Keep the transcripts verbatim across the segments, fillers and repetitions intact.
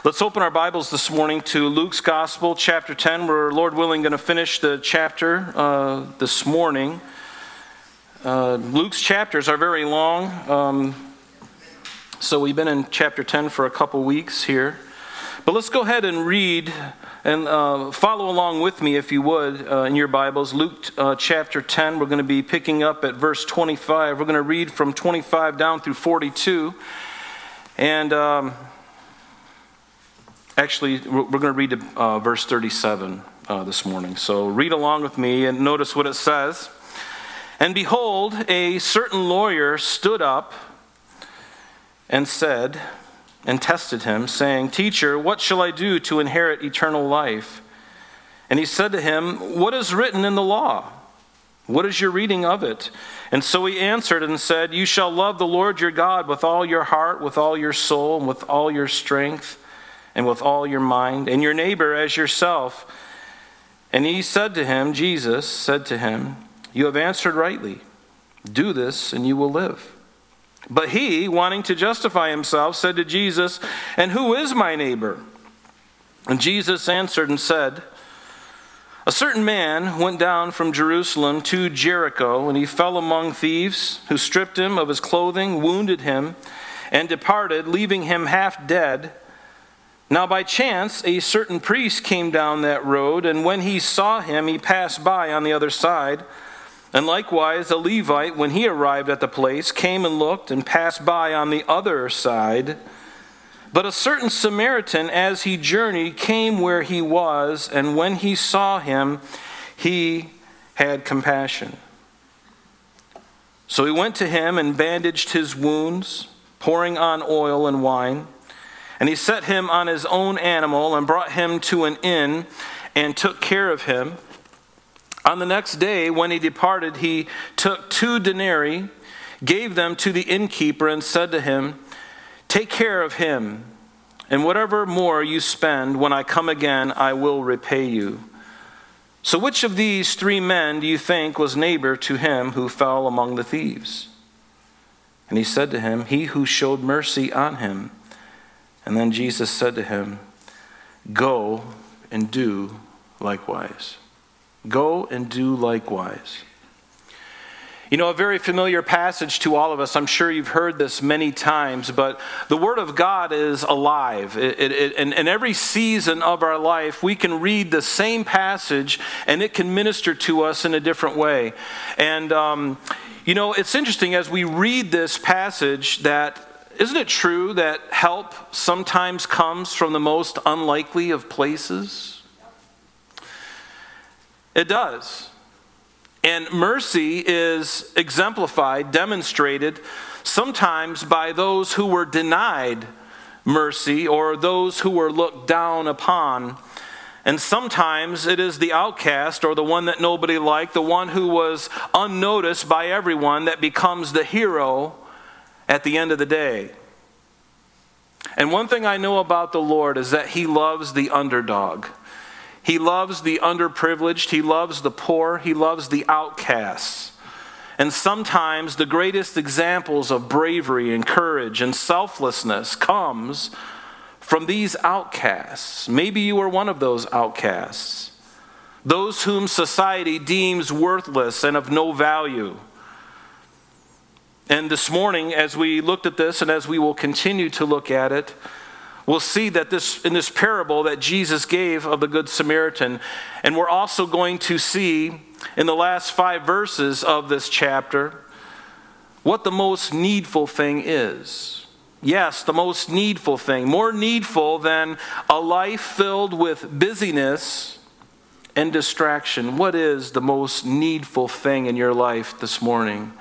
Let's open our Bibles this morning to Luke's Gospel, chapter ten. We're, Lord willing, going to finish the chapter uh, this morning. Uh, Luke's chapters are very long, um, so we've been in chapter ten for a couple weeks here. But let's go ahead and read and uh, follow along with me, if you would, uh, in your Bibles. Luke uh, chapter ten, we're going to be picking up at verse twenty-five. We're going to read from twenty-five down through forty-two. And... Um, Actually, we're going to read uh, verse thirty-seven uh, this morning. So read along with me and notice what it says. And behold, a certain lawyer stood up and said, and tested him, saying, Teacher, what shall I do to inherit eternal life? And he said to him, What is written in the law? What is your reading of it? And so he answered and said, You shall love the Lord your God with all your heart, with all your soul, and with all your strength, and with all your mind, and your neighbor as yourself. And he said to him, Jesus said to him, You have answered rightly. Do this, and you will live. But he, wanting to justify himself, said to Jesus, And who is my neighbor? And Jesus answered and said, A certain man went down from Jerusalem to Jericho, and he fell among thieves, who stripped him of his clothing, wounded him, and departed, leaving him half dead. Now by chance a certain priest came down that road, and when he saw him, he passed by on the other side. And likewise a Levite, when he arrived at the place, came and looked and passed by on the other side. But a certain Samaritan, as he journeyed, came where he was, and when he saw him, he had compassion. So he went to him and bandaged his wounds, pouring on oil and wine. And he set him on his own animal and brought him to an inn and took care of him. On the next day, when he departed, he took two denarii, gave them to the innkeeper, and said to him, Take care of him, and whatever more you spend, when I come again, I will repay you. So which of these three men do you think was neighbor to him who fell among the thieves? And he said to him, He who showed mercy on him. And then Jesus said to him, Go and do likewise. Go and do likewise. You know, a very familiar passage to all of us. I'm sure you've heard this many times, but the Word of God is alive. It, it, it, and in every season of our life, we can read the same passage, and it can minister to us in a different way. And, um, you know, it's interesting as we read this passage that isn't it true that help sometimes comes from the most unlikely of places? It does. And mercy is exemplified, demonstrated, sometimes by those who were denied mercy or those who were looked down upon. And sometimes it is the outcast or the one that nobody liked, the one who was unnoticed by everyone that becomes the hero at the end of the day. And one thing I know about the Lord is that He loves the underdog. He loves the underprivileged. He loves the poor. He loves the outcasts. And sometimes the greatest examples of bravery and courage and selflessness comes from these outcasts. Maybe you are one of those outcasts. Those whom society deems worthless and of no value. And this morning, as we looked at this, and as we will continue to look at it, we'll see that this in this parable that Jesus gave of the Good Samaritan, and we're also going to see in the last five verses of this chapter what the most needful thing is. Yes, the most needful thing, more needful than a life filled with busyness and distraction. What is the most needful thing in your life this morning?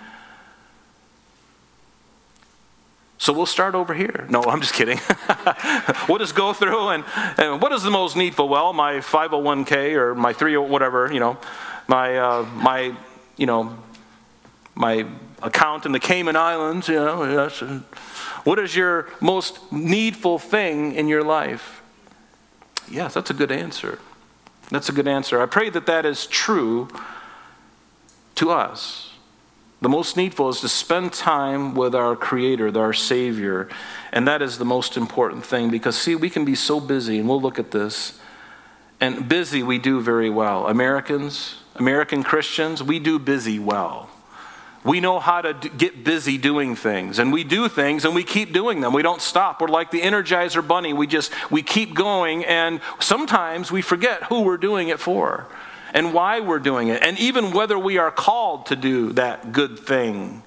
So we'll start over here. No, I'm just kidding. We'll just go through and, and what is the most needful? Well, my five oh one k or my three oh whatever, you know, my uh, my you know my account in the Cayman Islands. You know, that's, what is your most needful thing in your life? Yes, that's a good answer. That's a good answer. I pray that that is true to us. The most needful is to spend time with our Creator, our Savior. And that is the most important thing because, see, we can be so busy, and we'll look at this. And busy we do very well. Americans, American Christians, we do busy well. We know how to get busy doing things. And we do things and we keep doing them. We don't stop. We're like the Energizer Bunny. We just, we keep going. And sometimes we forget who we're doing it for and why we're doing it. And even whether we are called to do that good thing.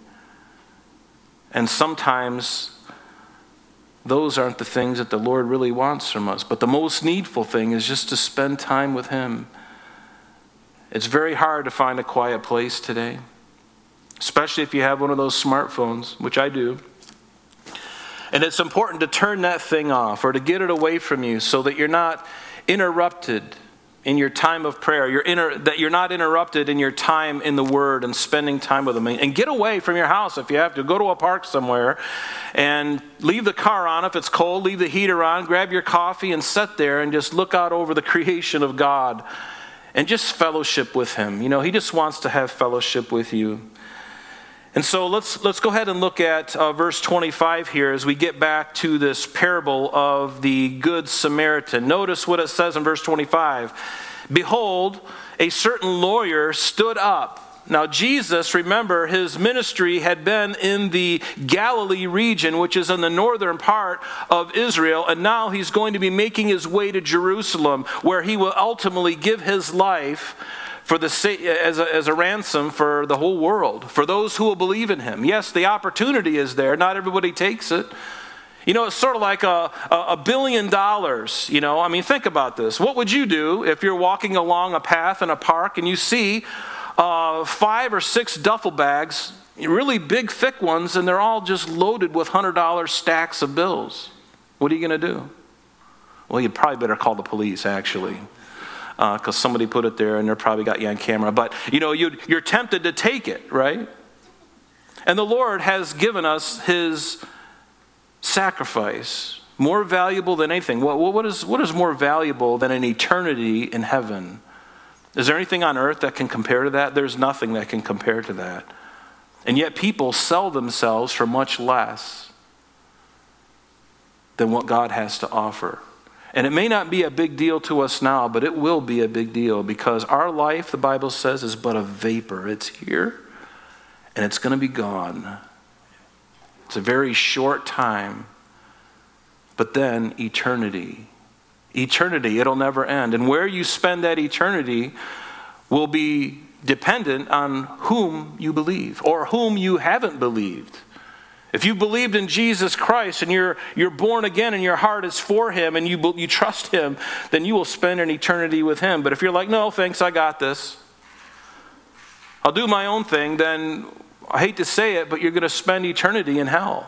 And sometimes those aren't the things that the Lord really wants from us. But the most needful thing is just to spend time with Him. It's very hard to find a quiet place today. Especially if you have one of those smartphones, which I do. And it's important to turn that thing off or to get it away from you so that you're not interrupted in your time of prayer. You're inter- that you're not interrupted in your time in the Word and spending time with Him. And get away from your house if you have to. Go to a park somewhere and leave the car on if it's cold. Leave the heater on. Grab your coffee and sit there and just look out over the creation of God and just fellowship with Him. You know, He just wants to have fellowship with you. And so let's let's go ahead and look at uh, verse twenty-five here as we get back to this parable of the Good Samaritan. Notice what it says in verse twenty-five. Behold, a certain lawyer stood up. Now Jesus, remember, his ministry had been in the Galilee region, which is in the northern part of Israel, and now he's going to be making his way to Jerusalem, where he will ultimately give his life for the as a, as a ransom for the whole world, for those who will believe in him. Yes, the opportunity is there. Not everybody takes it. You know, it's sort of like a, a billion dollars. You know, I mean, think about this. What would you do if you're walking along a path in a park and you see uh, five or six duffel bags, really big, thick ones, and they're all just loaded with one hundred dollar stacks of bills? What are you going to do? Well, you'd probably better call the police, actually. Because uh, somebody put it there and they're probably got you on camera. But, you know, you'd, you're tempted to take it, right? And the Lord has given us His sacrifice, more valuable than anything. What, what, is, what is more valuable than an eternity in heaven? Is there anything on earth that can compare to that? There's nothing that can compare to that. And yet people sell themselves for much less than what God has to offer. And it may not be a big deal to us now, but it will be a big deal because our life, the Bible says, is but a vapor. It's here and it's going to be gone. It's a very short time, but then eternity. Eternity, it'll never end. And where you spend that eternity will be dependent on whom you believe or whom you haven't believed. If you believed in Jesus Christ and you're you're born again and your heart is for Him and you you trust Him, then you will spend an eternity with Him. But if you're like, no, thanks, I got this, I'll do my own thing, then I hate to say it, but you're going to spend eternity in hell.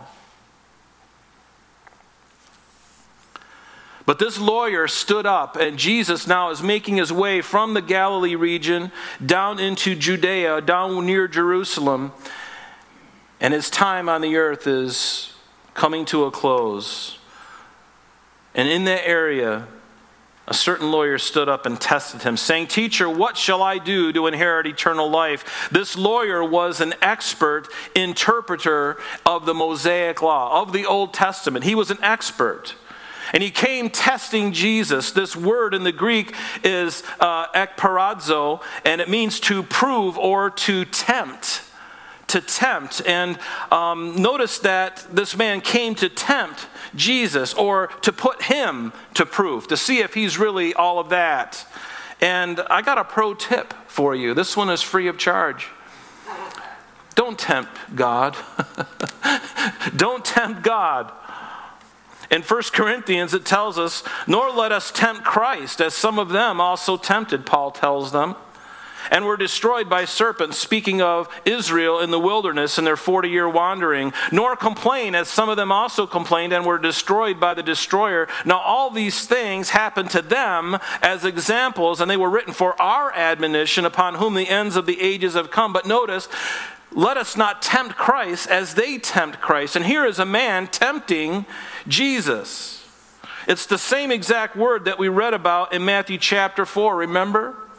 But this lawyer stood up, and Jesus now is making his way from the Galilee region down into Judea, down near Jerusalem. And his time on the earth is coming to a close. And in that area, a certain lawyer stood up and tested him, saying, "Teacher, what shall I do to inherit eternal life?" This lawyer was an expert interpreter of the Mosaic law, of the Old Testament. He was an expert. And he came testing Jesus. This word in the Greek is uh, ekparazo, and it means to prove or to tempt. To tempt. And um, notice that this man came to tempt Jesus or to put him to proof, to see if he's really all of that. And I got a pro tip for you. This one is free of charge. Don't tempt God. Don't tempt God. In First Corinthians it tells us, "Nor let us tempt Christ, as some of them also tempted," Paul tells them, "and were destroyed by serpents," speaking of Israel in the wilderness in their forty-year wandering. "Nor complain, as some of them also complained and were destroyed by the destroyer. Now all these things happened to them as examples, and they were written for our admonition, upon whom the ends of the ages have come." But notice, let us not tempt Christ as they tempt Christ. And here is a man tempting Jesus. It's the same exact word that we read about in Matthew chapter four, remember?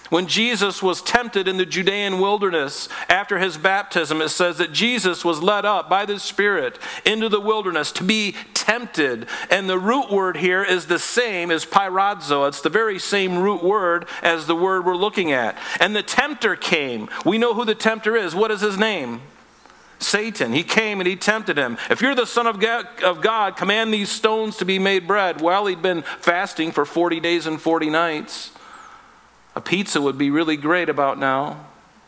When Jesus was tempted in the Judean wilderness after his baptism, it says that Jesus was led up by the Spirit into the wilderness to be tempted. And the root word here is the same as pyrazo. It's the very same root word as the word we're looking at. And the tempter came. We know who the tempter is. What is his name? Satan. He came and he tempted him. If you're the Son of God, command these stones to be made bread. Well, he'd been fasting for forty days and forty nights. A pizza would be really great about now.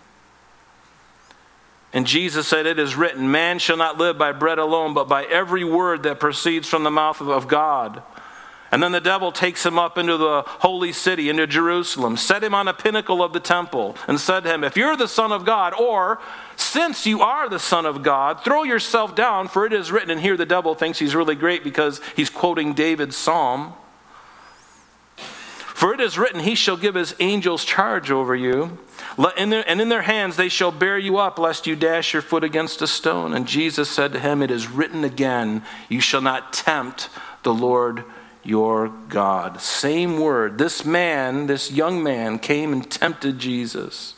And Jesus said, it is written, man shall not live by bread alone, but by every word that proceeds from the mouth of God. And then the devil takes him up into the holy city, into Jerusalem, set him on a pinnacle of the temple, and said to him, if you're the Son of God, or since you are the Son of God, throw yourself down, for it is written. And here the devil thinks he's really great because he's quoting David's psalm. For it is written, he shall give his angels charge over you, and in their hands they shall bear you up, lest you dash your foot against a stone. And Jesus said to him, it is written again, you shall not tempt the Lord your God. Same word. This man, this young man, came and tempted Jesus.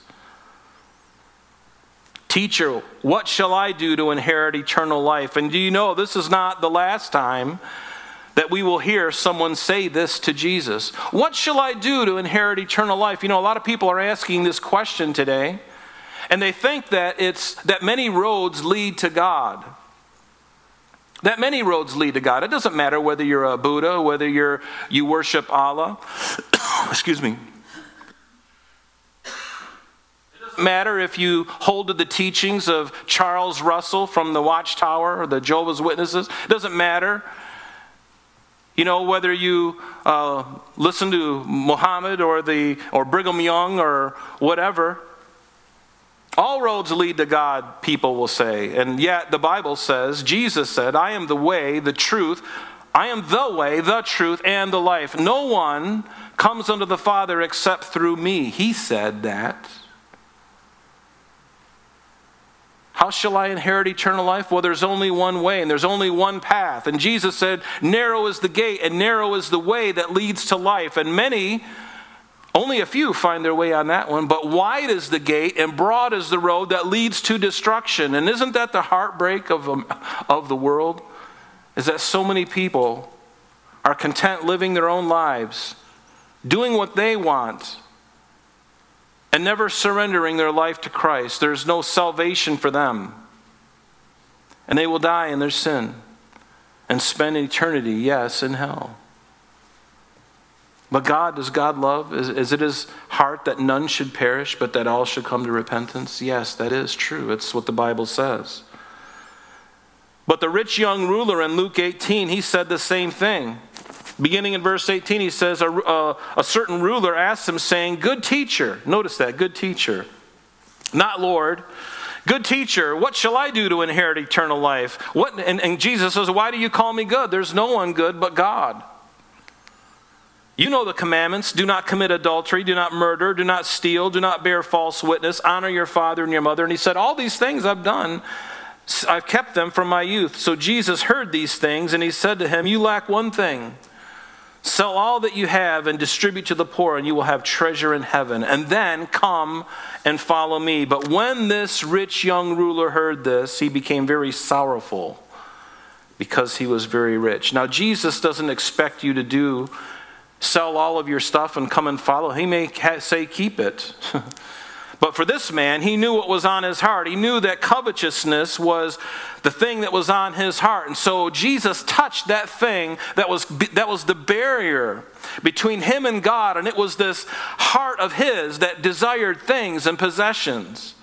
Teacher, what shall I do to inherit eternal life? And do you know, this is not the last time that we will hear someone say this to Jesus. What shall I do to inherit eternal life? You know, a lot of people are asking this question today, and they think that it's that many roads lead to God. That many roads lead to God. It doesn't matter whether you're a Buddha, whether you're you worship Allah. Excuse me. It doesn't matter if you hold to the teachings of Charles Russell from the Watchtower or the Jehovah's Witnesses. It doesn't matter. You know, whether you uh, listen to Muhammad or the or Brigham Young or whatever, all roads lead to God, people will say. And yet the Bible says, Jesus said, I am the way, the truth, I am the way, the truth, and the life. No one comes unto the Father except through me. He said that. How shall I inherit eternal life? Well, there's only one way, and there's only one path. And Jesus said, narrow is the gate, and narrow is the way that leads to life. And many, only a few find their way on that one. But wide is the gate, and broad is the road that leads to destruction. And isn't that the heartbreak of, um, of the world? Is that so many people are content living their own lives, doing what they want, and never surrendering their life to Christ. There's no salvation for them. And they will die in their sin and spend eternity, yes, in hell. But God, does God love? Is, is it his heart that none should perish, but that all should come to repentance? Yes, that is true. It's what the Bible says. But the rich young ruler in Luke eighteen, he said the same thing. Beginning in verse eighteen, he says, a, a, a certain ruler asked him, saying, good teacher, notice that, good teacher, not Lord, good teacher, what shall I do to inherit eternal life? What? And, and Jesus says, why do you call me good? There's no one good but God. You know the commandments. Do not commit adultery, do not murder, do not steal, do not bear false witness, honor your father and your mother. And he said, all these things I've done, I've kept them from my youth. So Jesus heard these things, and he said to him, you lack one thing. Sell all that you have and distribute to the poor, and you will have treasure in heaven. And then come and follow me. But when this rich young ruler heard this, he became very sorrowful because he was very rich. Now, Jesus doesn't expect you to do, sell all of your stuff and come and follow. He may say, keep it. But for this man, he knew what was on his heart. He knew that covetousness was the thing that was on his heart. And so Jesus touched that thing that was, that was the barrier between him and God. And it was this heart of his that desired things and possessions.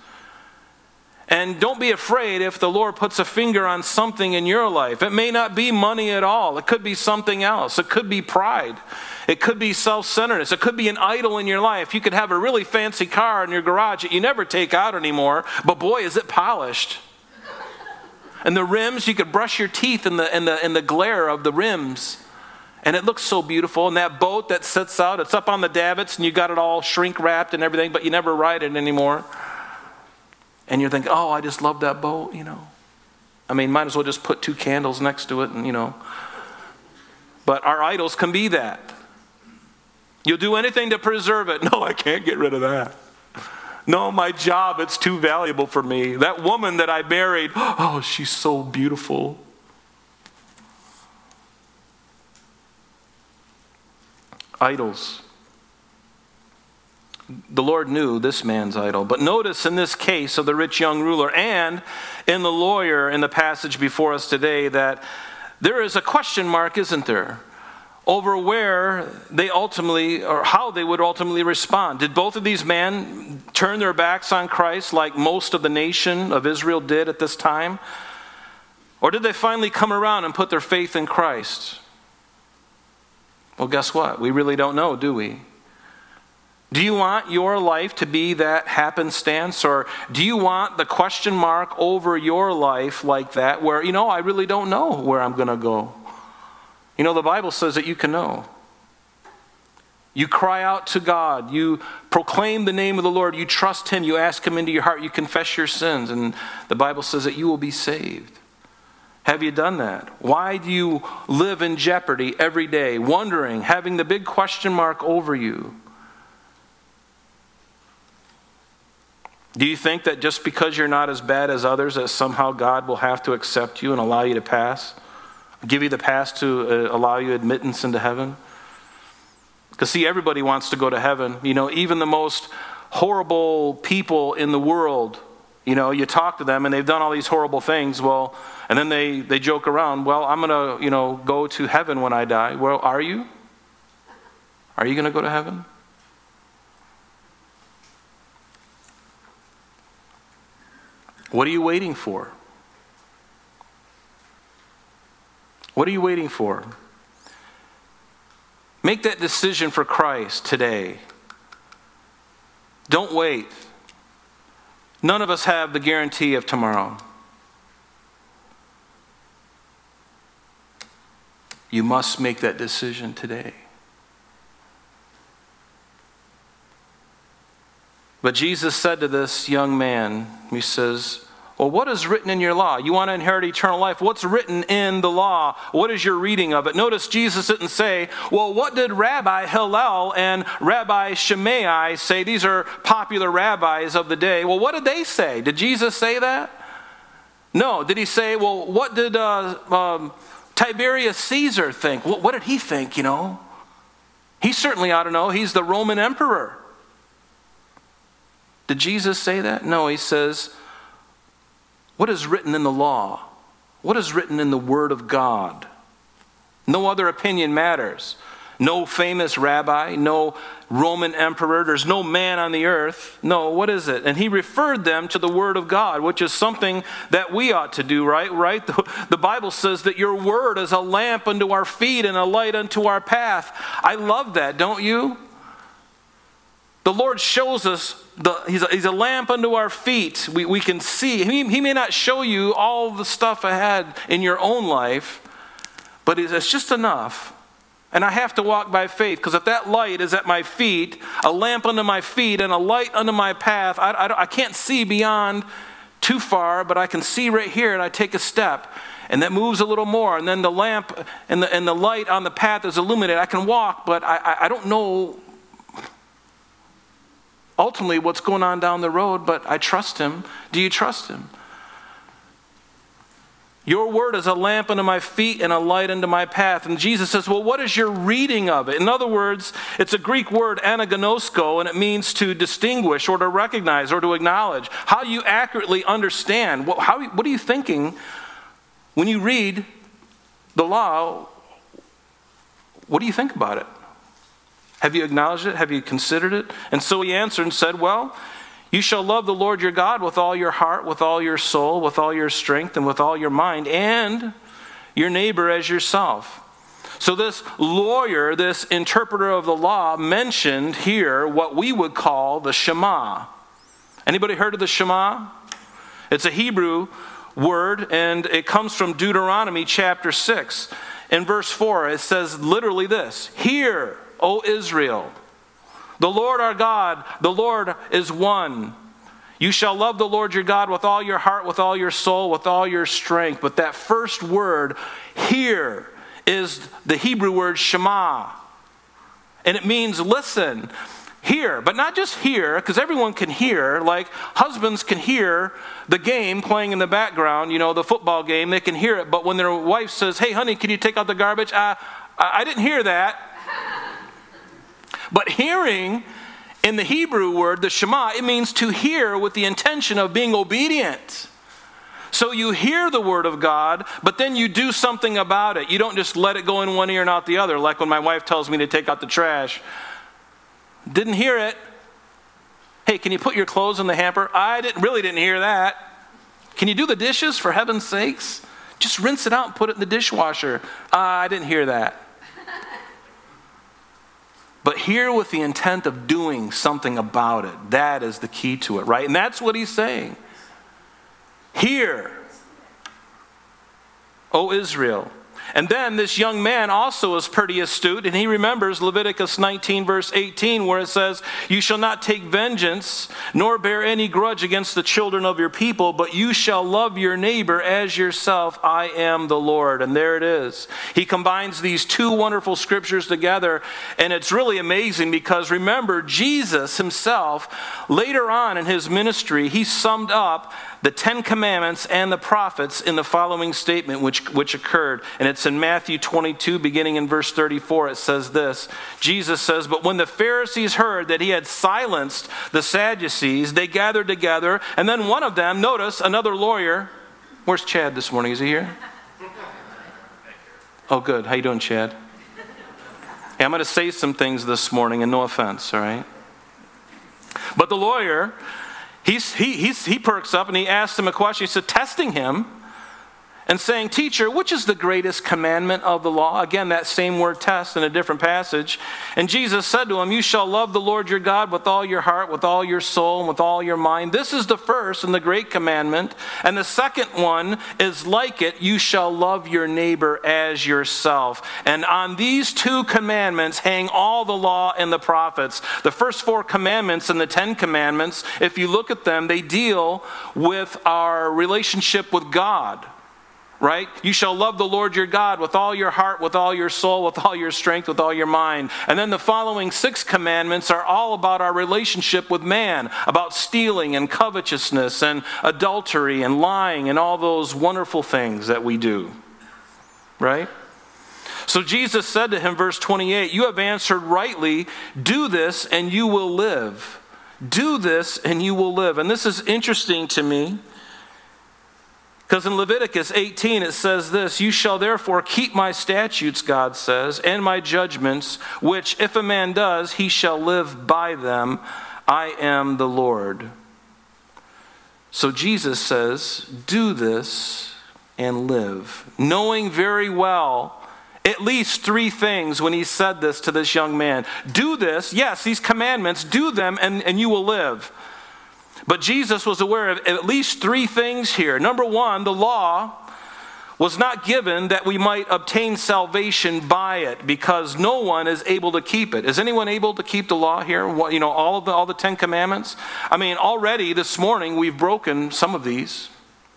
And don't be afraid if the Lord puts a finger on something in your life. It may not be money at all. It could be something else. It could be pride. It could be self-centeredness. It could be an idol in your life. You could have a really fancy car in your garage that you never take out anymore, but boy, is it polished. And the rims, you could brush your teeth in the, in the, in the glare of the rims. And it looks so beautiful. And that boat that sits out, it's up on the davits, and you got it all shrink-wrapped and everything, but you never ride it anymore. And you're thinking, oh, I just love that boat, you know. I mean, might as well just put two candles next to it and, you know. But our idols can be that. You'll do anything to preserve it. No, I can't get rid of that. No, my job, it's too valuable for me. That woman that I married, oh, she's so beautiful. Idols. The Lord knew this man's idol. But notice in this case of the rich young ruler and in the lawyer in the passage before us today that there is a question mark, isn't there, over where they ultimately, or how they would ultimately respond. Did both of these men turn their backs on Christ like most of the nation of Israel did at this time? Or did they finally come around and put their faith in Christ? Well, guess what? We really don't know, do we? Do you want your life to be that happenstance? Or do you want the question mark over your life like that where, you know, I really don't know where I'm going to go? You know, the Bible says that you can know. You cry out to God. You proclaim the name of the Lord. You trust Him. You ask Him into your heart. You confess your sins. And the Bible says that you will be saved. Have you done that? Why do you live in jeopardy every day, wondering, having the big question mark over you? Do you think that just because you're not as bad as others that somehow God will have to accept you and allow you to pass? Give you the pass to uh, allow you admittance into heaven? Because see, everybody wants to go to heaven. You know, even the most horrible people in the world, you know, you talk to them and they've done all these horrible things. Well, and then they, they joke around, well, I'm going to, you know, go to heaven when I die. Well, are you? Are you going to go to heaven? What are you waiting for? What are you waiting for? Make that decision for Christ today. Don't wait. None of us have the guarantee of tomorrow. You must make that decision today. But Jesus said to this young man, he says, well, what is written in your law? You want to inherit eternal life. What's written in the law? What is your reading of it? Notice Jesus didn't say, well, what did Rabbi Hillel and Rabbi Shammai say? These are popular rabbis of the day. Well, what did they say? Did Jesus say that? No. Did he say, well, what did uh, um, Tiberius Caesar think? Well, what did he think, you know? He certainly ought to know. He's the Roman emperor. Did Jesus say that? No, he says, what is written in the law? What is written in the Word of God? No other opinion matters. No famous rabbi, no Roman emperor, there's no man on the earth. No, what is it? And he referred them to the Word of God, which is something that we ought to do, right? Right? The, the Bible says that your Word is a lamp unto our feet and a light unto our path. I love that, don't you? The Lord shows us, the, he's, a, he's a lamp unto our feet. We, we can see. He, he may not show you all the stuff ahead in your own life, but it's just enough. And I have to walk by faith, because if that light is at my feet, a lamp unto my feet and a light unto my path, I, I, I can't see beyond too far, but I can see right here, and I take a step. And that moves a little more, and then the lamp and the, and the light on the path is illuminated. I can walk, but I, I, I don't know ultimately what's going on down the road, but I trust Him. Do you trust Him? Your word is a lamp unto my feet and a light unto my path. And Jesus says, well, what is your reading of it? In other words, it's a Greek word, anagnosko, and it means to distinguish or to recognize or to acknowledge. How you accurately understand. What, how, what are you thinking when you read the law? What do you think about it? Have you acknowledged it? Have you considered it? And so he answered and said, well, you shall love the Lord your God with all your heart, with all your soul, with all your strength, and with all your mind, and your neighbor as yourself. So this lawyer, this interpreter of the law, mentioned here what we would call the Shema. Anybody heard of the Shema? It's a Hebrew word, and it comes from Deuteronomy chapter six. In verse four, it says literally this, hear, O Israel, the Lord our God, the Lord is one. You shall love the Lord your God with all your heart, with all your soul, with all your strength. But that first word, here, is the Hebrew word Shema. And it means listen, hear, but not just hear, because everyone can hear. Like husbands can hear the game playing in the background, you know, the football game, they can hear it. But when their wife says, hey, honey, can you take out the garbage? Uh, I didn't hear that. But hearing in the Hebrew word, the Shema, it means to hear with the intention of being obedient. So you hear the word of God, but then you do something about it. You don't just let it go in one ear and out the other, like when my wife tells me to take out the trash. Didn't hear it. Hey, can you put your clothes in the hamper? I didn't really didn't hear that. Can you do the dishes, for heaven's sakes? Just rinse it out and put it in the dishwasher. Uh, I didn't hear that. But hear with the intent of doing something about it. That is the key to it, right? And that's what he's saying. Hear, O Israel. And then this young man also is pretty astute, and he remembers Leviticus nineteen, verse eighteen, where it says, you shall not take vengeance, nor bear any grudge against the children of your people, but you shall love your neighbor as yourself. I am the Lord. And there it is. He combines these two wonderful scriptures together, and it's really amazing because remember, Jesus himself, later on in his ministry, he summed up the Ten Commandments and the prophets in the following statement which, which occurred. And it's in Matthew twenty-two, beginning in verse thirty-four. It says this. Jesus says, but when the Pharisees heard that he had silenced the Sadducees, they gathered together. And then one of them, notice, another lawyer. Where's Chad this morning? Is he here? Oh, good. How you doing, Chad? Hey, I'm going to say some things this morning, and no offense, all right? But the lawyer... He's, he, he's, he perks up and he asks him a question. He said, testing him and saying, teacher, which is the greatest commandment of the law? Again, that same word test in a different passage. And Jesus said to him, you shall love the Lord your God with all your heart, with all your soul, and with all your mind. This is the first and the great commandment. And the second one is like it, you shall love your neighbor as yourself. And on these two commandments hang all the law and the prophets. The first four commandments and the Ten Commandments, if you look at them, they deal with our relationship with God. Right? You shall love the Lord your God with all your heart, with all your soul, with all your strength, with all your mind. And then the following six commandments are all about our relationship with man, about stealing and covetousness and adultery and lying and all those wonderful things that we do. Right? So Jesus said to him, verse twenty-eight, you have answered rightly, do this and you will live. Do this and you will live. And this is interesting to me. Because in Leviticus eighteen it says this, you shall therefore keep my statutes, God says, and my judgments, which if a man does, he shall live by them. I am the Lord. So Jesus says, do this and live. Knowing very well at least three things when he said this to this young man. Do this, yes, these commandments, do them and, and you will live. But Jesus was aware of at least three things here. Number one, the law was not given that we might obtain salvation by it, because no one is able to keep it. Is anyone able to keep the law here? You know, all of the, all the Ten Commandments? I mean, already this morning we've broken some of these.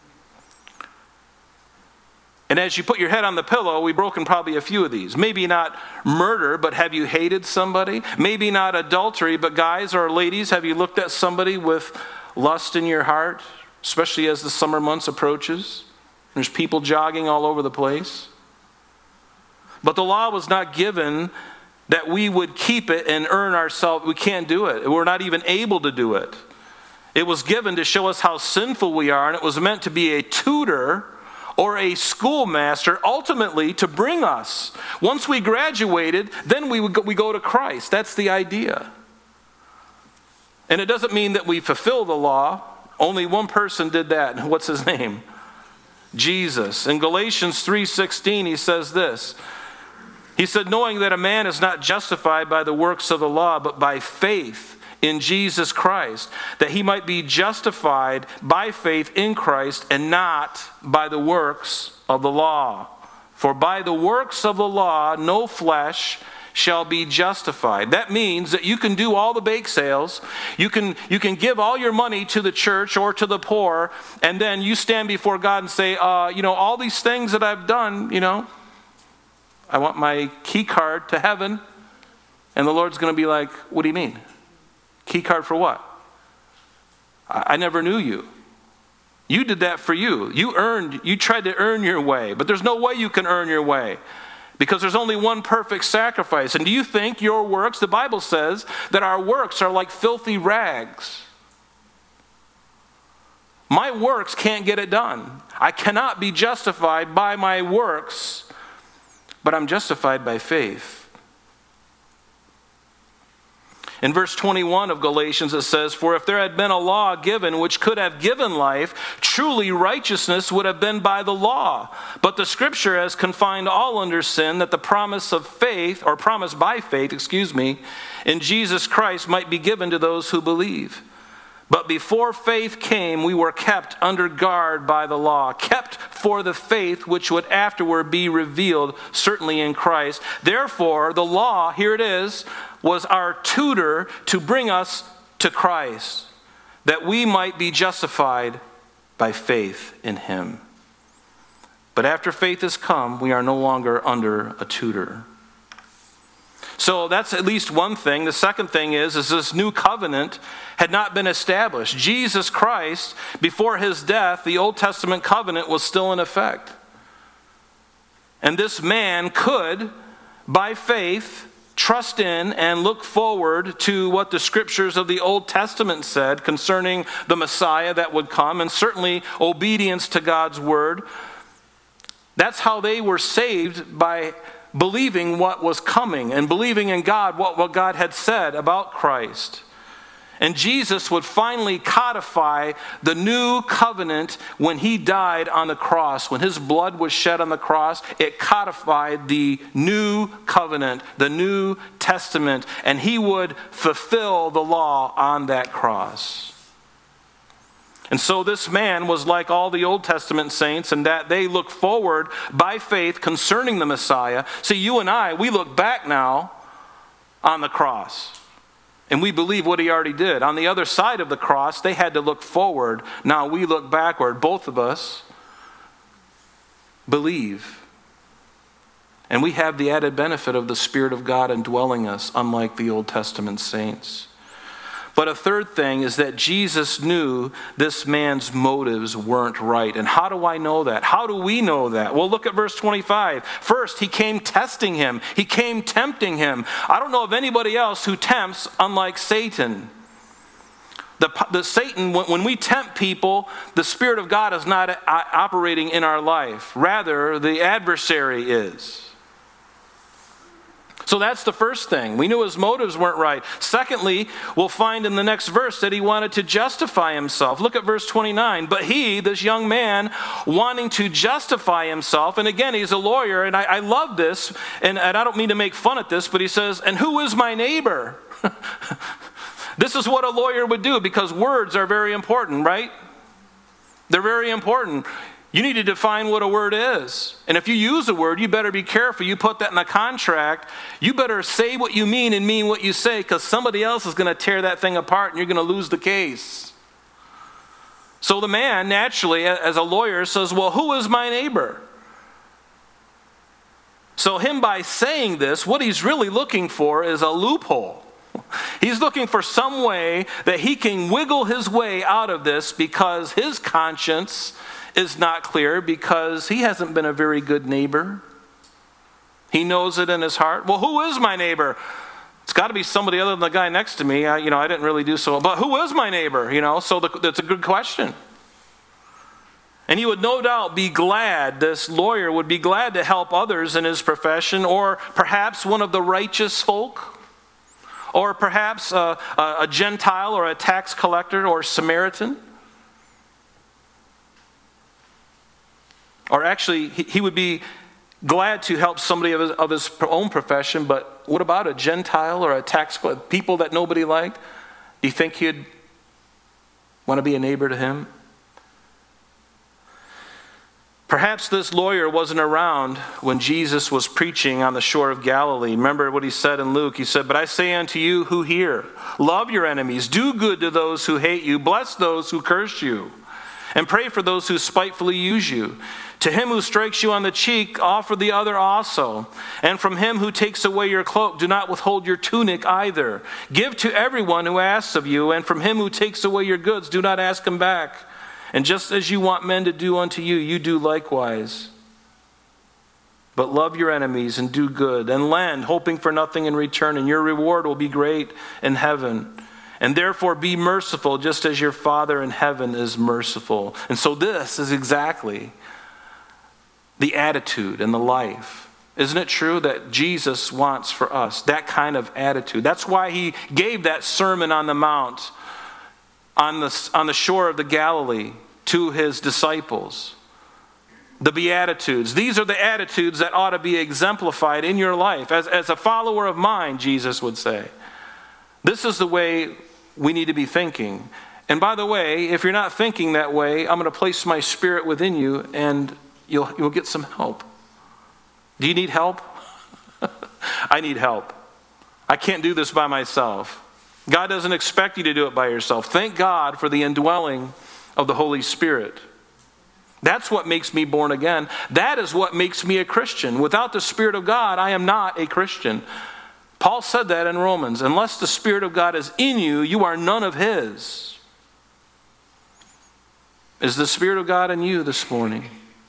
And as you put your head on the pillow, we've broken probably a few of these. Maybe not murder, but have you hated somebody? Maybe not adultery, but guys or ladies, have you looked at somebody with lust in your heart, especially as the summer months approaches? There's people jogging all over the place. But the law was not given that we would keep it and earn ourselves. We can't do it. We're not even able to do it. It was given to show us how sinful we are, and it was meant to be a tutor or a schoolmaster, ultimately to bring us. Once we graduated, then we would go, we go to Christ. That's the idea. And it doesn't mean that we fulfill the law. Only one person did that. What's his name? Jesus. In Galatians three sixteen, he says this. He said, knowing that a man is not justified by the works of the law, but by faith in Jesus Christ, that he might be justified by faith in Christ and not by the works of the law. For by the works of the law, no flesh shall be justified. That means that you can do all the bake sales, you can, you can give all your money to the church or to the poor, and then you stand before God and say, uh, you know, all these things that I've done, you know, I want my key card to heaven. And the Lord's going to be like, what do you mean? Key card for what? I, I never knew you. You did that for you. You earned, you tried to earn your way, but there's no way you can earn your way because there's only one perfect sacrifice. And do you think your works, the Bible says that our works are like filthy rags. My works can't get it done. I cannot be justified by my works, but I'm justified by faith. In verse twenty-one of Galatians it says, "For if there had been a law given which could have given life, truly righteousness would have been by the law. But the Scripture has confined all under sin, that the promise of faith, or promise by faith, excuse me, in Jesus Christ might be given to those who believe. But before faith came, we were kept under guard by the law, kept for the faith which would afterward be revealed, certainly in Christ. Therefore, the law, here it is, was our tutor to bring us to Christ, that we might be justified by faith in him. But after faith has come, we are no longer under a tutor." So that's at least one thing. The second thing is, is this new covenant had not been established. Jesus Christ, before his death, the Old Testament covenant was still in effect. And this man could, by faith, trust in and look forward to what the scriptures of the Old Testament said concerning the Messiah that would come, and certainly obedience to God's word. That's how they were saved, by believing what was coming and believing in God, what, what God had said about Christ. And Jesus would finally codify the new covenant when he died on the cross. When his blood was shed on the cross, it codified the new covenant, the New Testament, and he would fulfill the law on that cross. And so this man was like all the Old Testament saints in that they look forward by faith concerning the Messiah. See, you and I, we look back now on the cross. And we believe what he already did. On the other side of the cross, they had to look forward. Now we look backward. Both of us believe. And we have the added benefit of the Spirit of God indwelling us, unlike the Old Testament saints. But a third thing is that Jesus knew this man's motives weren't right. And how do I know that? How do we know that? Well, look at verse twenty-five. First, he came testing him. He came tempting him. I don't know of anybody else who tempts unlike Satan. The, the Satan, when we tempt people, the Spirit of God is not operating in our life. Rather, the adversary is. So that's the first thing. We knew his motives weren't right. Secondly, we'll find in the next verse that he wanted to justify himself. Look at verse twenty-nine. But he, this young man, wanting to justify himself, and again, he's a lawyer, and I, I love this, and, and I don't mean to make fun at this, but he says, "And who is my neighbor?" This is what a lawyer would do, because words are very important, right? They're very important. You need to define what a word is. And if you use a word, you better be careful. You put that in a contract. You better say what you mean and mean what you say, because somebody else is going to tear that thing apart and you're going to lose the case. So the man, naturally, as a lawyer, says, well, who is my neighbor? So him, by saying this, what he's really looking for is a loophole. He's looking for some way that he can wiggle his way out of this, because his conscience is not clear, because he hasn't been a very good neighbor. He knows it in his heart. Well, who is my neighbor? It's got to be somebody other than the guy next to me. I, you know, I didn't really do so well. But who is my neighbor? You know, so the, that's a good question. And he would no doubt be glad, this lawyer would be glad to help others in his profession, or perhaps one of the righteous folk, or perhaps a, a, a Gentile or a tax collector or Samaritan. Or actually, he would be glad to help somebody of his, of his own profession, but what about a Gentile or a tax collector, people that nobody liked? Do you think he'd want to be a neighbor to him? Perhaps this lawyer wasn't around when Jesus was preaching on the shore of Galilee. Remember what he said in Luke. He said, "But I say unto you who hear, love your enemies, do good to those who hate you, bless those who curse you, And pray for those who spitefully use you. To him who strikes you on the cheek, offer the other also. And from him who takes away your cloak, do not withhold your tunic either. Give to everyone who asks of you, and from him who takes away your goods, do not ask him back. And just as you want men to do unto you, you do likewise. But love your enemies and do good, and lend, hoping for nothing in return, and your reward will be great in heaven. And therefore be merciful, just as your Father in heaven is merciful. And so this is exactly the attitude and the life. Isn't it true that Jesus wants for us that kind of attitude? That's why he gave that Sermon on the Mount on the, on the shore of the Galilee to his disciples. The Beatitudes. These are the attitudes that ought to be exemplified in your life. As, as a follower of mine, Jesus would say. This is the way we need to be thinking. And by the way, if you're not thinking that way, I'm going to place my Spirit within you and you'll, you'll get some help. Do you need help? I need help. I can't do this by myself. God doesn't expect you to do it by yourself. Thank God for the indwelling of the Holy Spirit. That's what makes me born again. That is what makes me a Christian. Without the Spirit of God, I am not a Christian. Paul said that in Romans. Unless the Spirit of God is in you, you are none of his. Is the Spirit of God in you this morning?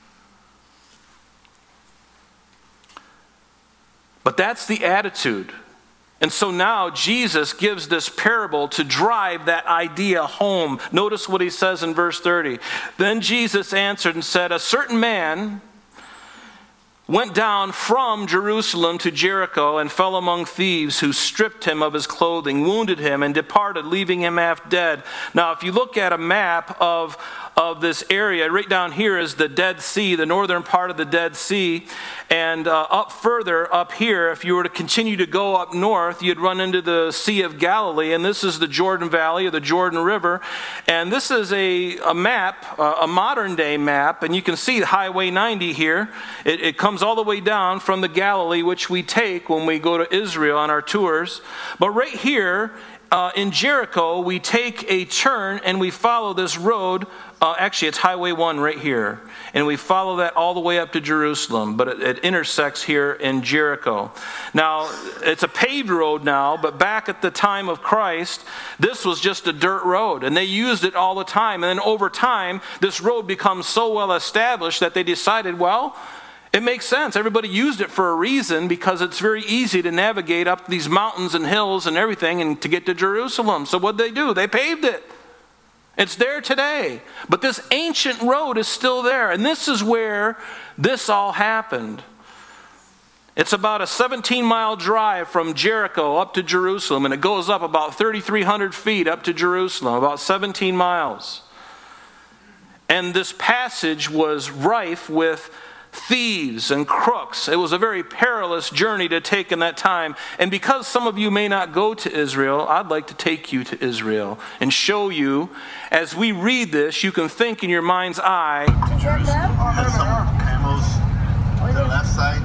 But that's the attitude. And so now Jesus gives this parable to drive that idea home. Notice what he says in verse thirty. Then Jesus answered and said, a certain man went down from Jerusalem to Jericho and fell among thieves who stripped him of his clothing, wounded him, and departed, leaving him half dead. Now, if you look at a map of, of this area, right down here is the Dead Sea, the northern part of the Dead Sea. And uh, up further, up here, if you were to continue to go up north, you'd run into the Sea of Galilee. And this is the Jordan Valley or the Jordan River. And this is a, a map, uh, a modern day map. And you can see Highway ninety here. It, it comes all the way down from the Galilee, which we take when we go to Israel on our tours. But right here uh, in Jericho, we take a turn and we follow this road. Uh, actually, it's Highway one right here. And we follow that all the way up to Jerusalem. But it, it intersects here in Jericho. Now, it's a paved road now, but back at the time of Christ, this was just a dirt road. And they used it all the time. And then over time, this road becomes so well established that they decided, well, it makes sense. Everybody used it for a reason because it's very easy to navigate up these mountains and hills and everything and to get to Jerusalem. So what did they do? They paved it. It's there today. But this ancient road is still there. And this is where this all happened. It's about a seventeen mile drive from Jericho up to Jerusalem. And it goes up about thirty-three hundred feet up to Jerusalem, about seventeen miles. And this passage was rife with thieves and crooks. It was a very perilous journey to take in that time. And because some of you may not go to Israel, I'd like to take you to Israel and show you, as we read this, you can think in your mind's eye. Camels, the left side.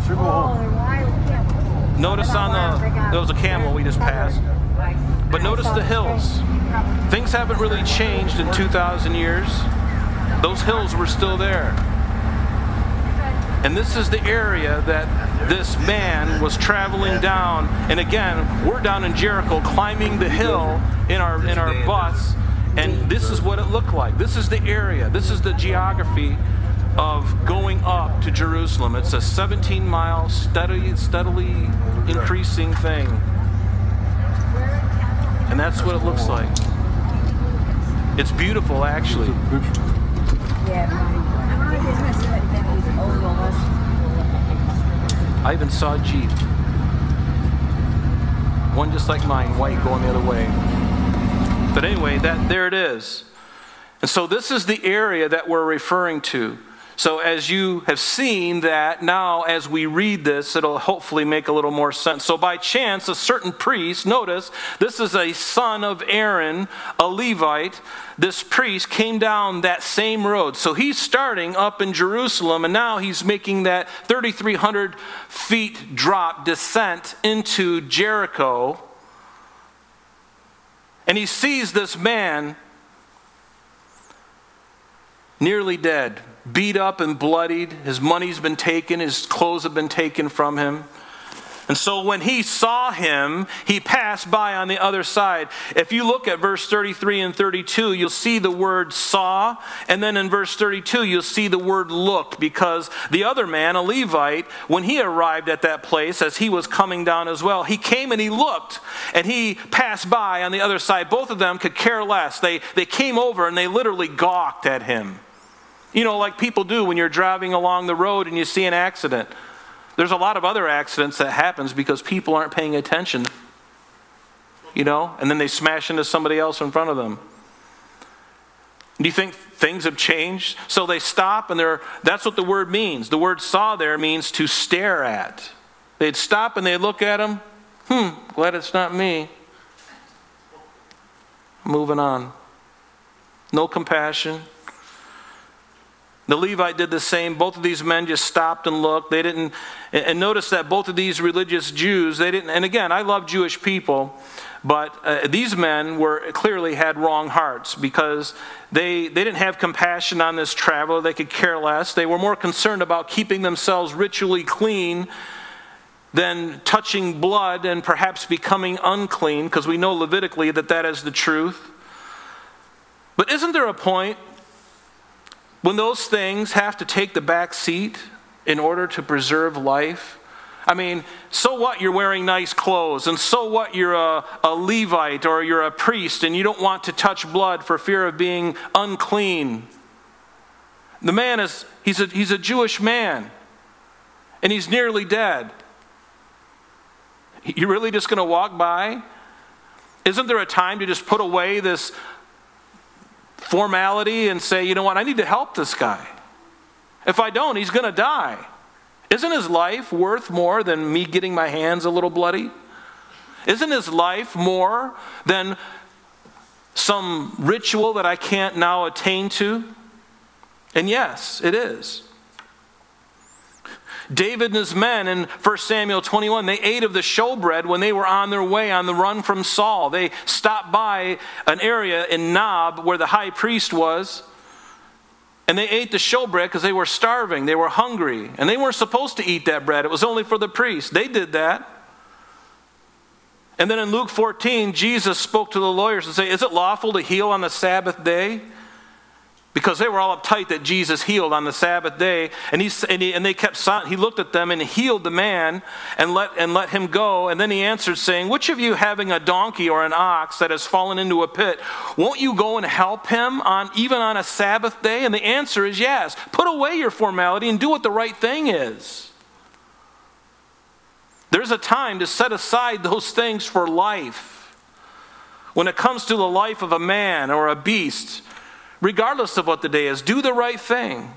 Notice on the, there was a camel we just passed. But notice the hills. Things haven't really changed in two thousand years. Those hills were still there. And this is the area that this man was traveling down. And again, we're down in Jericho climbing the hill in our in our bus. And this is what it looked like. This is the area. This is the geography of going up to Jerusalem. It's a seventeen mile steady, steadily increasing thing. And that's what it looks like. It's beautiful, actually. I even saw a Jeep. One just like mine, white, going the other way. But anyway, that there it is. And so this is the area that we're referring to. So as you have seen that, now as we read this, it'll hopefully make a little more sense. So by chance, a certain priest, notice, this is a son of Aaron, a Levite. This priest came down that same road. So he's starting up in Jerusalem, and now he's making that thirty-three hundred feet drop descent into Jericho. And he sees this man nearly dead, beat up and bloodied. His money's been taken. His clothes have been taken from him. And so when he saw him, he passed by on the other side. If you look at verse thirty-three and thirty-two, you'll see the word saw. And then in verse thirty-two, you'll see the word looked, because the other man, a Levite, when he arrived at that place, as he was coming down as well, he came and he looked and he passed by on the other side. Both of them could care less. They, they came over and they literally gawked at him. You know, like people do when you're driving along the road and you see an accident. There's a lot of other accidents that happens because people aren't paying attention, you know, and then they smash into somebody else in front of them. Do you think things have changed? So they stop, and they're, that's what the word means. The word saw there means to stare at. They'd stop and they'd look at him. Hmm, glad it's not me. Moving on. No compassion. The Levite did the same. Both of these men just stopped and looked. They didn't, and notice that both of these religious Jews, they didn't, and again, I love Jewish people, but uh, these men were clearly had wrong hearts, because they, they didn't have compassion on this traveler. They could care less. They were more concerned about keeping themselves ritually clean than touching blood and perhaps becoming unclean, because we know Levitically that that is the truth. But isn't there a point when those things have to take the back seat in order to preserve life? I mean, so what you're wearing nice clothes, and so what you're a, a Levite or you're a priest and you don't want to touch blood for fear of being unclean. The man is, he's a, he's a Jewish man, and he's nearly dead. You're really just going to walk by? Isn't there a time to just put away this formality and say, you know what, I need to help this guy. If I don't, he's going to die. Isn't his life worth more than me getting my hands a little bloody? Isn't his life more than some ritual that I can't now attain to? And yes, it is. David and his men in First Samuel twenty-one, they ate of the showbread when they were on their way on the run from Saul. They stopped by an area in Nob where the high priest was, and they ate the showbread because they were starving. They were hungry, and they weren't supposed to eat that bread. It was only for the priest. They did that. And then in Luke fourteen, Jesus spoke to the lawyers and said, is it lawful to heal on the Sabbath day? Because they were all uptight that Jesus healed on the Sabbath day. And, he, and, he, and they kept silent. He looked at them and healed the man and let, and let him go. And then he answered, saying, which of you, having a donkey or an ox that has fallen into a pit, won't you go and help him on even on a Sabbath day? And the answer is yes. Put away your formality and do what the right thing is. There's a time to set aside those things for life. When it comes to the life of a man or a beast, regardless of what the day is, do the right thing.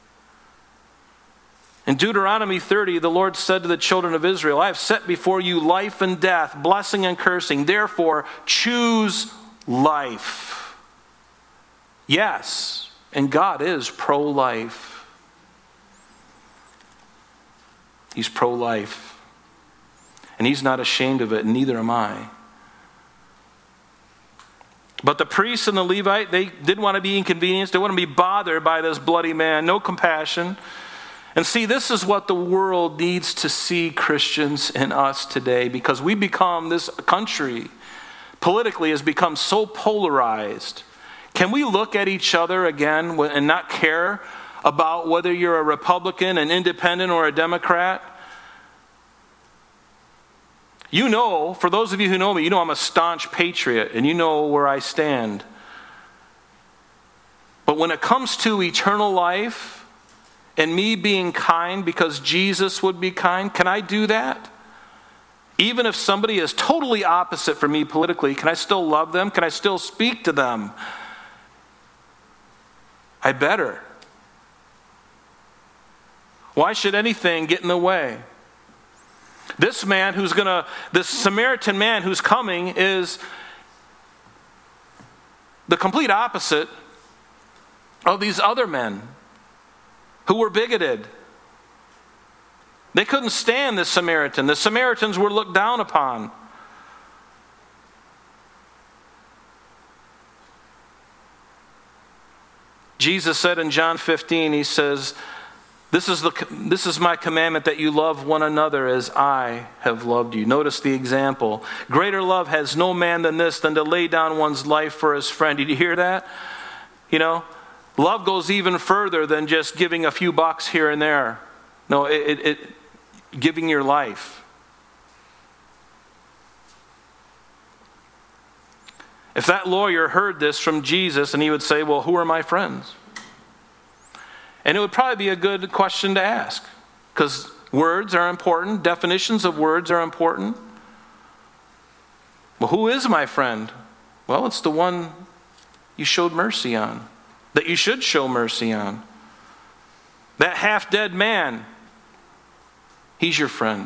In Deuteronomy thirty, the Lord said to the children of Israel, I have set before you life and death, blessing and cursing. Therefore, choose life. Yes, and God is pro-life. He's pro-life. And he's not ashamed of it, and neither am I. But the priests and the Levite, they didn't want to be inconvenienced. They didn't want to be bothered by this bloody man. No compassion. And see, this is what the world needs to see, Christians, in us today, because we become, this country politically has become so polarized. Can we look at each other again and not care about whether you're a Republican, an independent, or a Democrat? You know, for those of you who know me, you know I'm a staunch patriot, and you know where I stand. But when it comes to eternal life and me being kind because Jesus would be kind, can I do that? Even if somebody is totally opposite from me politically, can I still love them? Can I still speak to them? I better. Why should anything get in the way? This man who's going to, this Samaritan man who's coming is the complete opposite of these other men who were bigoted. They couldn't stand this Samaritan. The Samaritans were looked down upon. Jesus said in John fifteen, he says, This is, the, this is my commandment, that you love one another as I have loved you. Notice the example. Greater love has no man than this, than to lay down one's life for his friend. Did you hear that? You know, love goes even further than just giving a few bucks here and there. No, it, it, it giving your life. If that lawyer heard this from Jesus, and he would say, well, who are my friends? And it would probably be a good question to ask, because words are important. Definitions of words are important. Well, who is my friend? Well, it's the one you showed mercy on, that you should show mercy on. That half-dead man, he's your friend.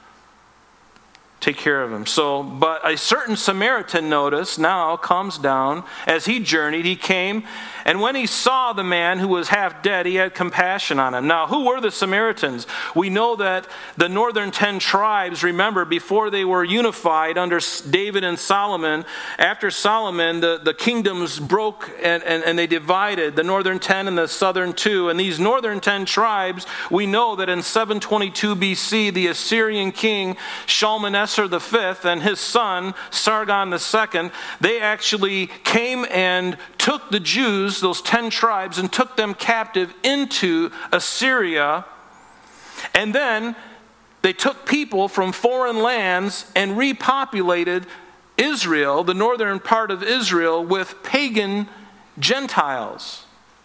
Take care of him. So, but a certain Samaritan, notice, now comes down. As he journeyed, he came, and when he saw the man who was half dead, he had compassion on him. Now, who were the Samaritans? We know that the northern ten tribes, remember, before they were unified under David and Solomon, after Solomon, the, the kingdoms broke and, and, and they divided, the northern ten and the southern two. And these northern ten tribes, we know that in seven twenty-two B C, the Assyrian king Shalmaneser the fifth and his son Sargon the second, they actually came and took the Jews, those ten tribes, and took them captive into Assyria. And then they took people from foreign lands and repopulated Israel, the northern part of Israel, with pagan Gentiles.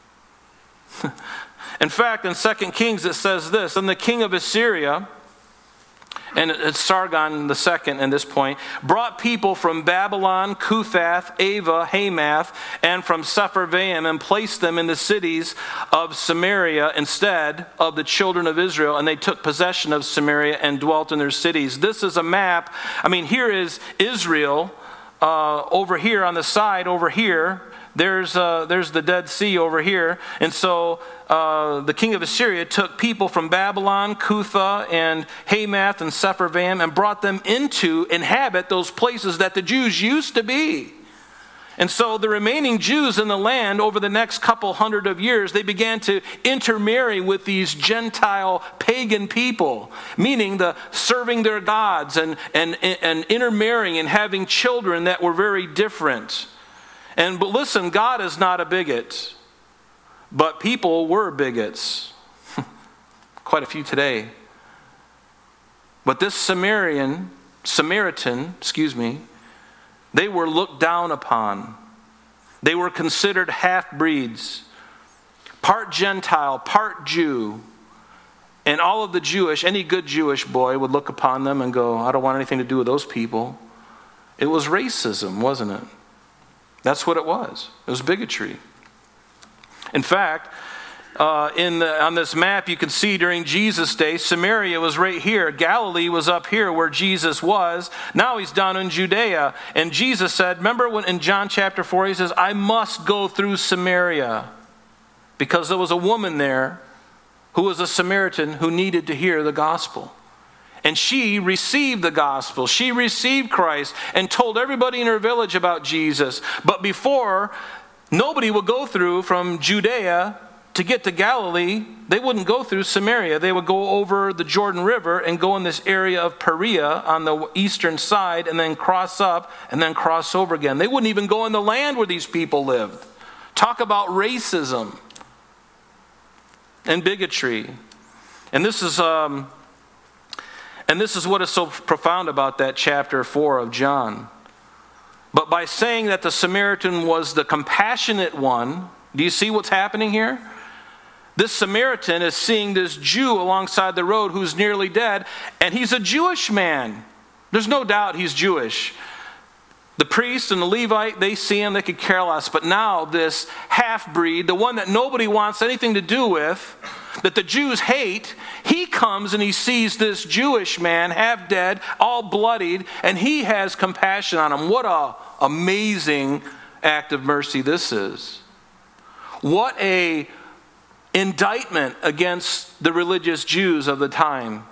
In fact, in Second Kings it says this, and the king of Assyria, and it's Sargon the second at this point, brought people from Babylon, Cuthath, Ava, Hamath, and from Sepharvaim, and placed them in the cities of Samaria instead of the children of Israel. And they took possession of Samaria and dwelt in their cities. This is a map. I mean, here is Israel uh, over here on the side, over here. There's uh, there's the Dead Sea over here. And so uh, the king of Assyria took people from Babylon, Cutha, and Hamath, and Sepharvaim, and brought them into inhabit those places that the Jews used to be. And so the remaining Jews in the land, over the next couple hundred of years, they began to intermarry with these Gentile pagan people, meaning the serving their gods and, and, and intermarrying and having children that were very different. And but listen, God is not a bigot, but people were bigots. Quite a few today. But this Samaritan, Samaritan, excuse me, they were looked down upon. They were considered half-breeds, part Gentile, part Jew. And all of the Jewish, any good Jewish boy would look upon them and go, I don't want anything to do with those people. It was racism, wasn't it? That's what it was. It was bigotry. In fact, uh, in the, on this map you can see during Jesus' day, Samaria was right here. Galilee was up here where Jesus was. Now he's down in Judea. And Jesus said, remember when in John chapter four, he says, I must go through Samaria. Because there was a woman there who was a Samaritan who needed to hear the gospel. And she received the gospel. She received Christ and told everybody in her village about Jesus. But before, nobody would go through from Judea to get to Galilee. They wouldn't go through Samaria. They would go over the Jordan River and go in this area of Perea on the eastern side and then cross up and then cross over again. They wouldn't even go in the land where these people lived. Talk about racism and bigotry. And this is... Um, And this is what is so profound about that chapter four of John. But by saying that the Samaritan was the compassionate one, do you see what's happening here? This Samaritan is seeing this Jew alongside the road who's nearly dead, and he's a Jewish man. There's no doubt he's Jewish. The priest and the Levite, they see him, they could care less. But now this half-breed, the one that nobody wants anything to do with, that the Jews hate, he comes and he sees this Jewish man, half dead, all bloodied, and he has compassion on him. What an amazing act of mercy this is. What a indictment against the religious Jews of the time.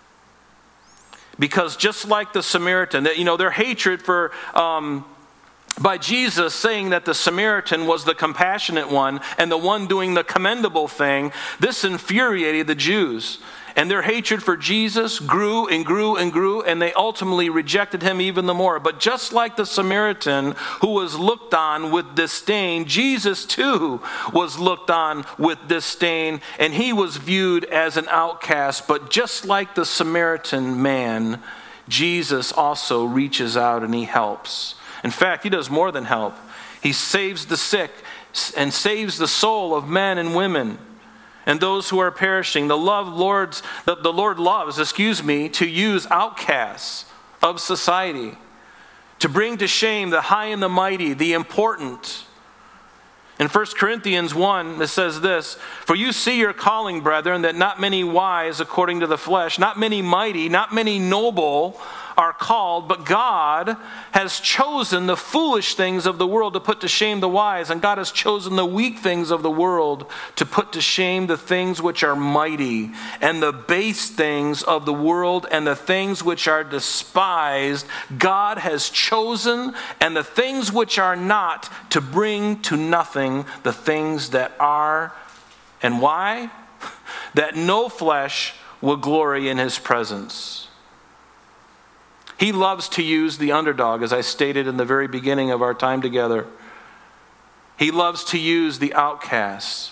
Because just like the Samaritan, that you know, their hatred for um, by Jesus saying that the Samaritan was the compassionate one and the one doing the commendable thing, this infuriated the Jews. And their hatred for Jesus grew and grew and grew, and they ultimately rejected him even the more. But just like the Samaritan who was looked on with disdain, Jesus too was looked on with disdain, and he was viewed as an outcast. But just like the Samaritan man, Jesus also reaches out and he helps. In fact, he does more than help. He saves the sick and saves the soul of men and women and those who are perishing. The love Lord's the, the Lord loves, excuse me, to use outcasts of society, to bring to shame the high and the mighty, the important. In First Corinthians one, it says this, "For you see your calling, brethren, that not many wise according to the flesh, not many mighty, not many noble are called, but God has chosen the foolish things of the world to put to shame the wise, and God has chosen the weak things of the world to put to shame the things which are mighty, and the base things of the world, and the things which are despised, God has chosen, and the things which are not, to bring to nothing the things that are." And why? "That no flesh will glory in his presence." He loves to use the underdog, as I stated in the very beginning of our time together. He loves to use the outcasts.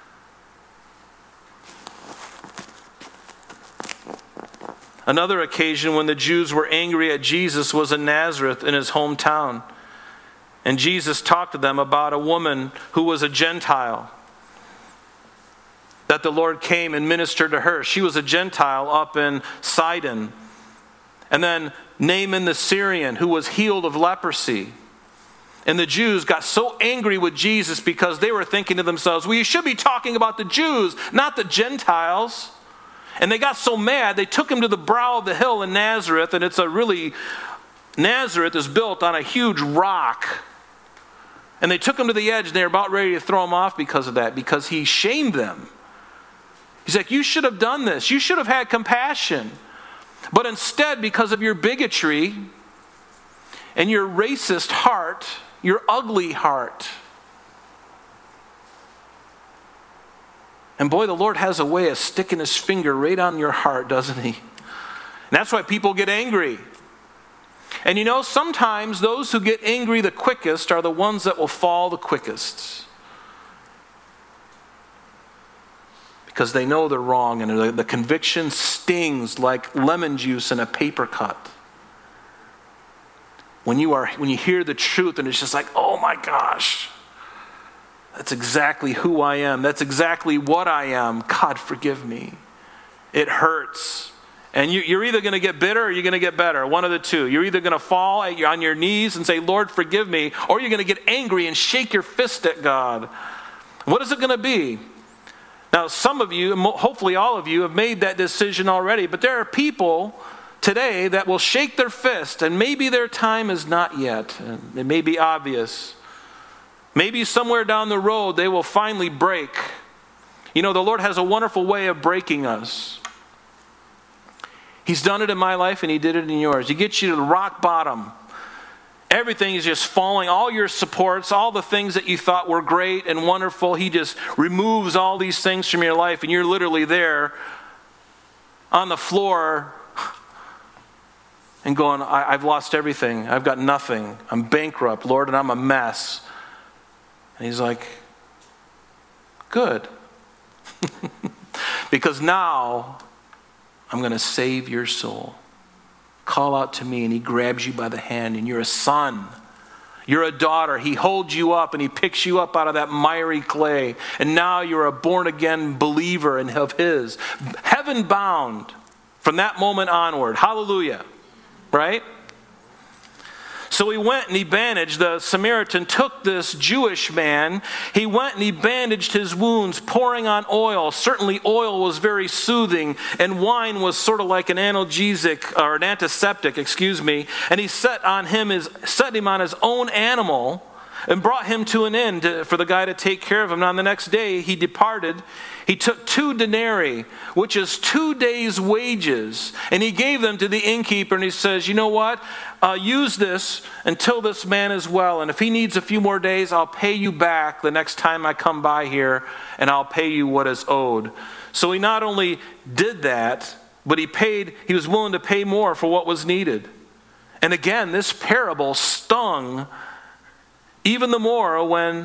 Another occasion when the Jews were angry at Jesus was in Nazareth, in his hometown. And Jesus talked to them about a woman who was a Gentile, that the Lord came and ministered to her. She was a Gentile up in Sidon. And then Naaman the Syrian, who was healed of leprosy. And the Jews got so angry with Jesus because they were thinking to themselves, well, you should be talking about the Jews, not the Gentiles. And they got so mad, they took him to the brow of the hill in Nazareth, and it's a really, Nazareth is built on a huge rock. And they took him to the edge, and they were about ready to throw him off because of that, because he shamed them. He's like, you should have done this. You should have had compassion. But instead, because of your bigotry and your racist heart, your ugly heart. And boy, the Lord has a way of sticking his finger right on your heart, doesn't he? And that's why people get angry. And you know, sometimes those who get angry the quickest are the ones that will fall the quickest. Because they know they're wrong, and the, the conviction stings like lemon juice in a paper cut. When you are, when you hear the truth, and it's just like, oh my gosh, that's exactly who I am. That's exactly what I am. God, forgive me. It hurts. And you, you're either going to get bitter or you're going to get better. One of the two. You're either going to fall at, on your knees and say, Lord, forgive me, or you're going to get angry and shake your fist at God. What is it going to be? Now, some of you, hopefully all of you, have made that decision already, but there are people today that will shake their fist, and maybe their time is not yet. And it may be obvious. Maybe somewhere down the road they will finally break. You know, the Lord has a wonderful way of breaking us. He's done it in my life, and he did it in yours. He gets you to the rock bottom. Everything is just falling, all your supports, all the things that you thought were great and wonderful. He just removes all these things from your life, and you're literally there on the floor and going, I, I've lost everything. I've got nothing. I'm bankrupt, Lord, and I'm a mess. And he's like, good. Because now I'm going to save your soul. Call out to me, and he grabs you by the hand, and you're a son. You're a daughter. He holds you up, and he picks you up out of that miry clay. And now you're a born-again believer and of his. Heaven bound from that moment onward. Hallelujah. Right? So he went and he bandaged, the Samaritan took this Jewish man, he went and he bandaged his wounds, pouring on oil. Certainly oil was very soothing, and wine was sort of like an analgesic, or an antiseptic, excuse me. And he set on him his, set him on his own animal, and brought him to an inn to, for the guy to take care of him. Now, on the next day, he departed. He took two denarii, which is two days' wages, and he gave them to the innkeeper, and he says, you know what? Uh, use this until this man is well, and if he needs a few more days, I'll pay you back the next time I come by here, and I'll pay you what is owed. So he not only did that, but he paid, he was willing to pay more for what was needed. And again, this parable stung even the more when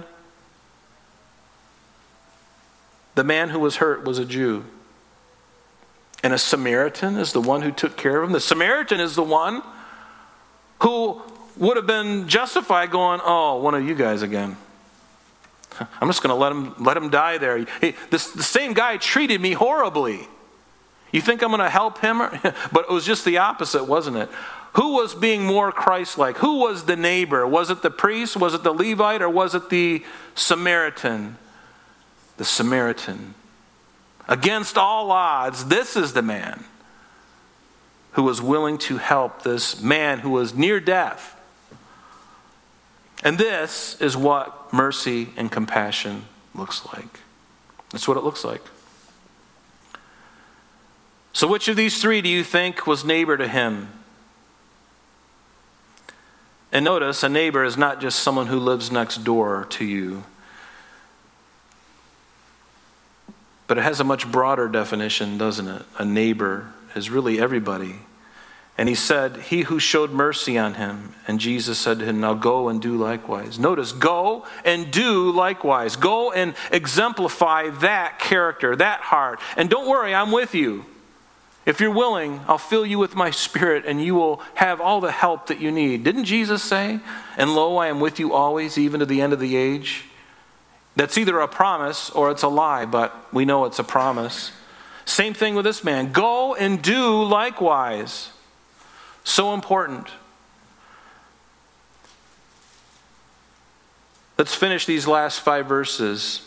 the man who was hurt was a Jew. And a Samaritan is the one who took care of him. The Samaritan is the one who would have been justified going, oh, one of you guys again. I'm just going to let him let him die there. He, this, the same guy treated me horribly. You think I'm going to help him? But it was just the opposite, wasn't it? Who was being more Christ-like? Who was the neighbor? Was it the priest? Was it the Levite? Or was it the Samaritan? The Samaritan. Against all odds, this is the man who was willing to help this man who was near death. And this is what mercy and compassion looks like. That's what it looks like. So which of these three do you think was neighbor to him? And notice, a neighbor is not just someone who lives next door to you, but it has a much broader definition, doesn't it? A neighbor is really everybody. And he said, he who showed mercy on him. And Jesus said to him, now go and do likewise. Notice, go and do likewise. Go and exemplify that character, that heart. And don't worry, I'm with you. If you're willing, I'll fill you with my Spirit and you will have all the help that you need. Didn't Jesus say, and lo, I am with you always, even to the end of the age? That's either a promise or it's a lie, but we know it's a promise. Same thing with this man. Go and do likewise. So important. Let's finish these last five verses.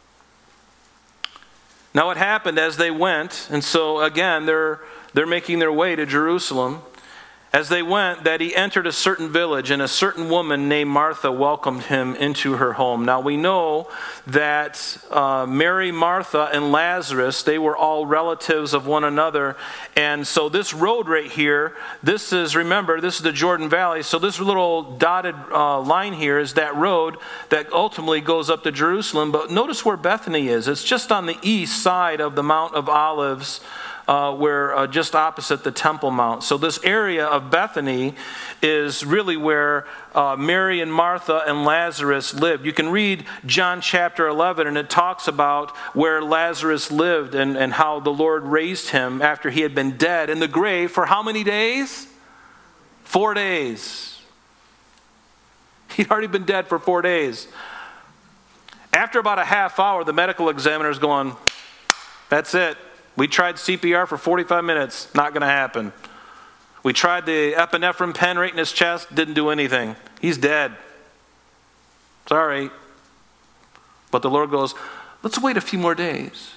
Now it happened as they went, and so again, they're, they're making their way to Jerusalem. As they went, that he entered a certain village, and a certain woman named Martha welcomed him into her home. Now we know that uh, Mary, Martha, and Lazarus, they were all relatives of one another. And so this road right here, this is, remember, this is the Jordan Valley. So this little dotted uh, line here is that road that ultimately goes up to Jerusalem. But notice where Bethany is. It's just on the east side of the Mount of Olives, Uh, where uh, just opposite the Temple Mount. So this area of Bethany is really where uh, Mary and Martha and Lazarus lived. You can read John chapter eleven, and it talks about where Lazarus lived and, and how the Lord raised him after he had been dead in the grave for how many days? Four days. He'd already been dead for four days. After about a half hour, the medical examiner's going, that's it. We tried C P R for forty-five minutes. Not going to happen. We tried the epinephrine pen right in his chest. Didn't do anything. He's dead. Sorry. But the Lord goes, let's wait a few more days.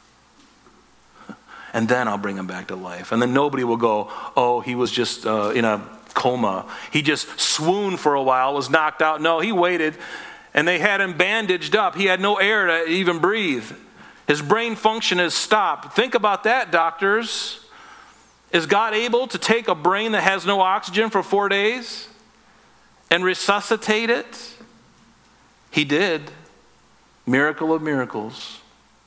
And then I'll bring him back to life. And then nobody will go, oh, he was just uh, in a coma. He just swooned for a while, was knocked out. No, he waited. And they had him bandaged up. He had no air to even breathe. His brain function has stopped. Think about that, doctors. Is God able to take a brain that has no oxygen for four days and resuscitate it? He did. Miracle of miracles.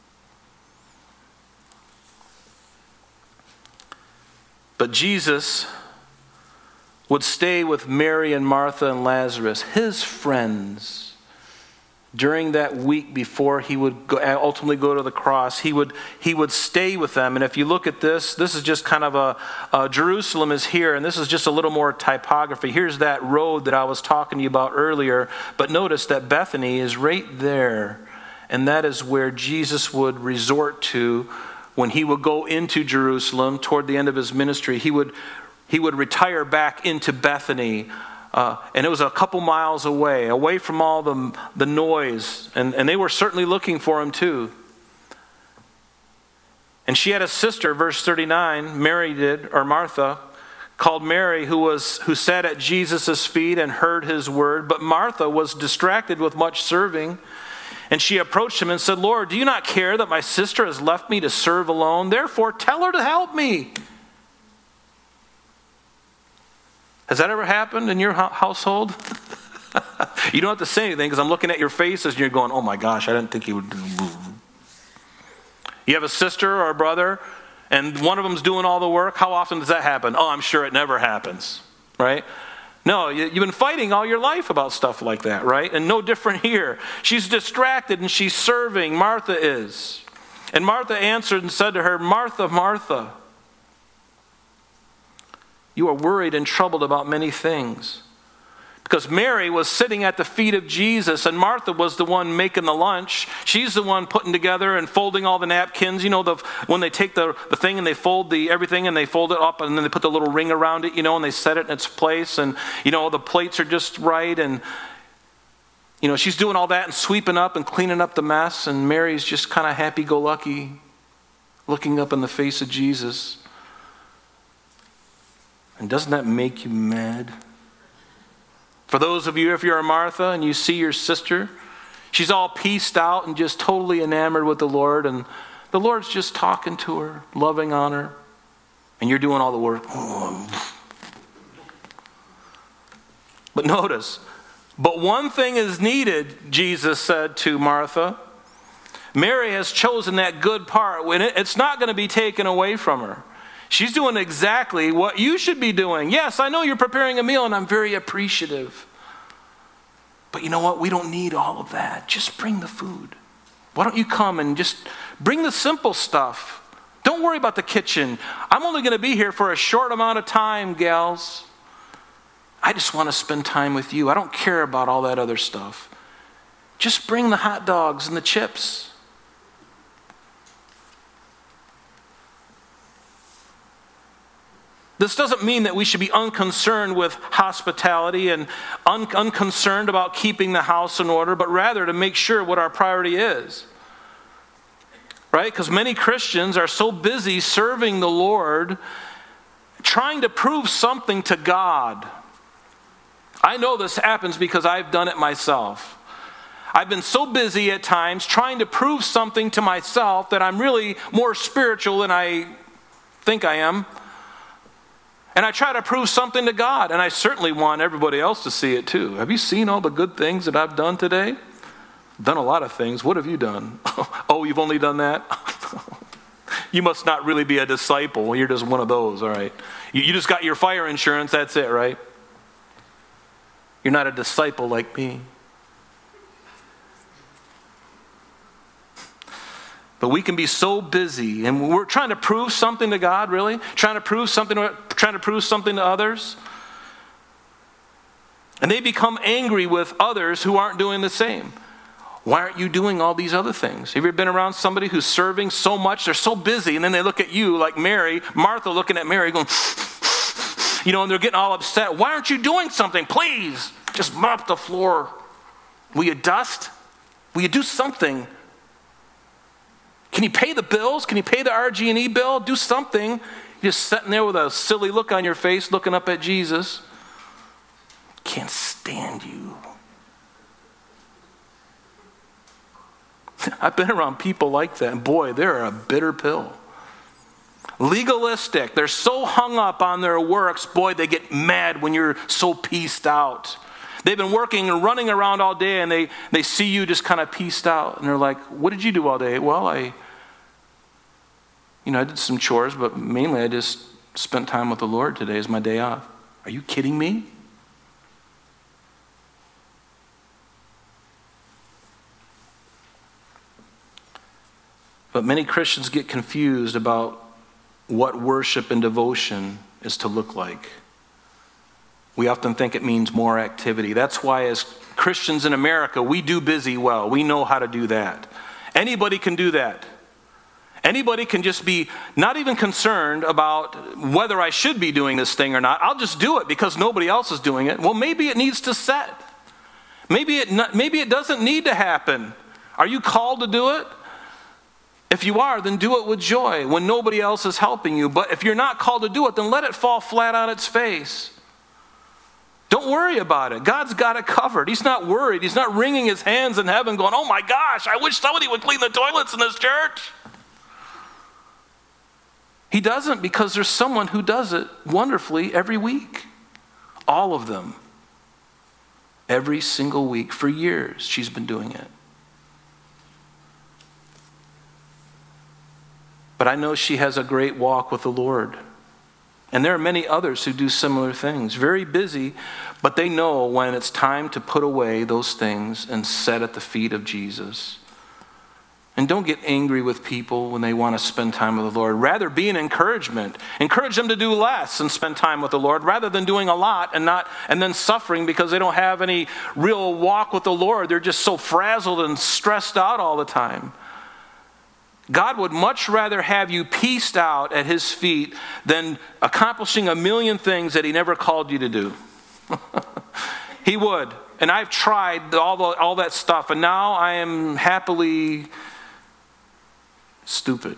But Jesus would stay with Mary and Martha and Lazarus, his friends. During that week before he would go, ultimately go to the cross, he would he would stay with them. And if you look at this, this is just kind of a, a Jerusalem is here, and this is just a little more typography. Here's that road that I was talking to you about earlier. But notice that Bethany is right there, and that is where Jesus would resort to when he would go into Jerusalem toward the end of his ministry. He would he would retire back into Bethany. Uh, and it was a couple miles away, away from all the, the noise. And, and they were certainly looking for him too. And she had a sister, verse thirty-nine, Mary did, or Martha, called Mary, who was who sat at Jesus' feet and heard his word. But Martha was distracted with much serving. And she approached him and said, Lord, do you not care that my sister has left me to serve alone? Therefore, tell her to help me. Has that ever happened in your household? You don't have to say anything because I'm looking at your faces and you're going, oh my gosh, I didn't think he would. You have a sister or a brother and one of them's doing all the work. How often does that happen? Oh, I'm sure it never happens, right? No, you've been fighting all your life about stuff like that, right? And no different here. She's distracted and she's serving. Martha is. And Martha answered and said to her, Martha, Martha, you are worried and troubled about many things. Because Mary was sitting at the feet of Jesus and Martha was the one making the lunch. She's the one putting together and folding all the napkins. You know, the when they take the, the thing and they fold the everything and they fold it up and then they put the little ring around it, you know, and they set it in its place. And, you know, the plates are just right. And, you know, she's doing all that and sweeping up and cleaning up the mess. And Mary's just kind of happy-go-lucky, looking up in the face of Jesus. And doesn't that make you mad? For those of you, if you're a Martha and you see your sister, she's all pieced out and just totally enamored with the Lord, and the Lord's just talking to her, loving on her, and you're doing all the work. But notice, but one thing is needed, Jesus said to Martha. Mary has chosen that good part. When it's not going to be taken away from her. She's doing exactly what you should be doing. Yes, I know you're preparing a meal and I'm very appreciative. But you know what? We don't need all of that. Just bring the food. Why don't you come and just bring the simple stuff? Don't worry about the kitchen. I'm only going to be here for a short amount of time, gals. I just want to spend time with you. I don't care about all that other stuff. Just bring the hot dogs and the chips. This doesn't mean that we should be unconcerned with hospitality and un- unconcerned about keeping the house in order, but rather to make sure what our priority is. Right? Because many Christians are so busy serving the Lord, trying to prove something to God. I know this happens because I've done it myself. I've been so busy at times trying to prove something to myself that I'm really more spiritual than I think I am. And I try to prove something to God, and I certainly want everybody else to see it too. Have you seen all the good things that I've done today? I've done a lot of things. What have you done? Oh, you've only done that? You must not really be a disciple. You're just one of those, all right. You, you just got your fire insurance, that's it, right? You're not a disciple like me. But we can be so busy, and we're trying to prove something to God, really? Trying to prove something to, trying to prove something to others. And they become angry with others who aren't doing the same. Why aren't you doing all these other things? Have you ever been around somebody who's serving so much, they're so busy, and then they look at you like Mary, Martha looking at Mary going, you know, and they're getting all upset. Why aren't you doing something? Please, just mop the floor. Will you dust? Will you do something? Can you pay the bills? Can you pay the R G and E bill? Do something. You're just sitting there with a silly look on your face, looking up at Jesus. Can't stand you. I've been around people like that, and boy, they're a bitter pill. Legalistic. They're so hung up on their works, boy, they get mad when you're so pieced out. They've been working and running around all day, and they, they see you just kind of pieced out. And they're like, what did you do all day? Well, I, you know, I did some chores, but mainly I just spent time with the Lord. Today is my day off. Are you kidding me? But many Christians get confused about what worship and devotion is to look like. We often think it means more activity. That's why as Christians in America, we do busy well. We know how to do that. Anybody can do that. Anybody can just be not even concerned about whether I should be doing this thing or not. I'll just do it because nobody else is doing it. Well, maybe it needs to set. Maybe it not, maybe it doesn't need to happen. Are you called to do it? If you are, then do it with joy when nobody else is helping you. But if you're not called to do it, then let it fall flat on its face. Don't worry about it. God's got it covered. He's not worried. He's not wringing his hands in heaven going, oh my gosh, I wish somebody would clean the toilets in this church. He doesn't, because there's someone who does it wonderfully every week. All of them. Every single week for years she's been doing it. But I know she has a great walk with the Lord. And there are many others who do similar things. Very busy, but they know when it's time to put away those things and set at the feet of Jesus. And don't get angry with people when they want to spend time with the Lord. Rather, be an encouragement. Encourage them to do less and spend time with the Lord, rather than doing a lot and not and then suffering because they don't have any real walk with the Lord. They're just so frazzled and stressed out all the time. God would much rather have you pieced out at his feet than accomplishing a million things that he never called you to do. He would. And I've tried all, the, all that stuff, and now I am happily stupid.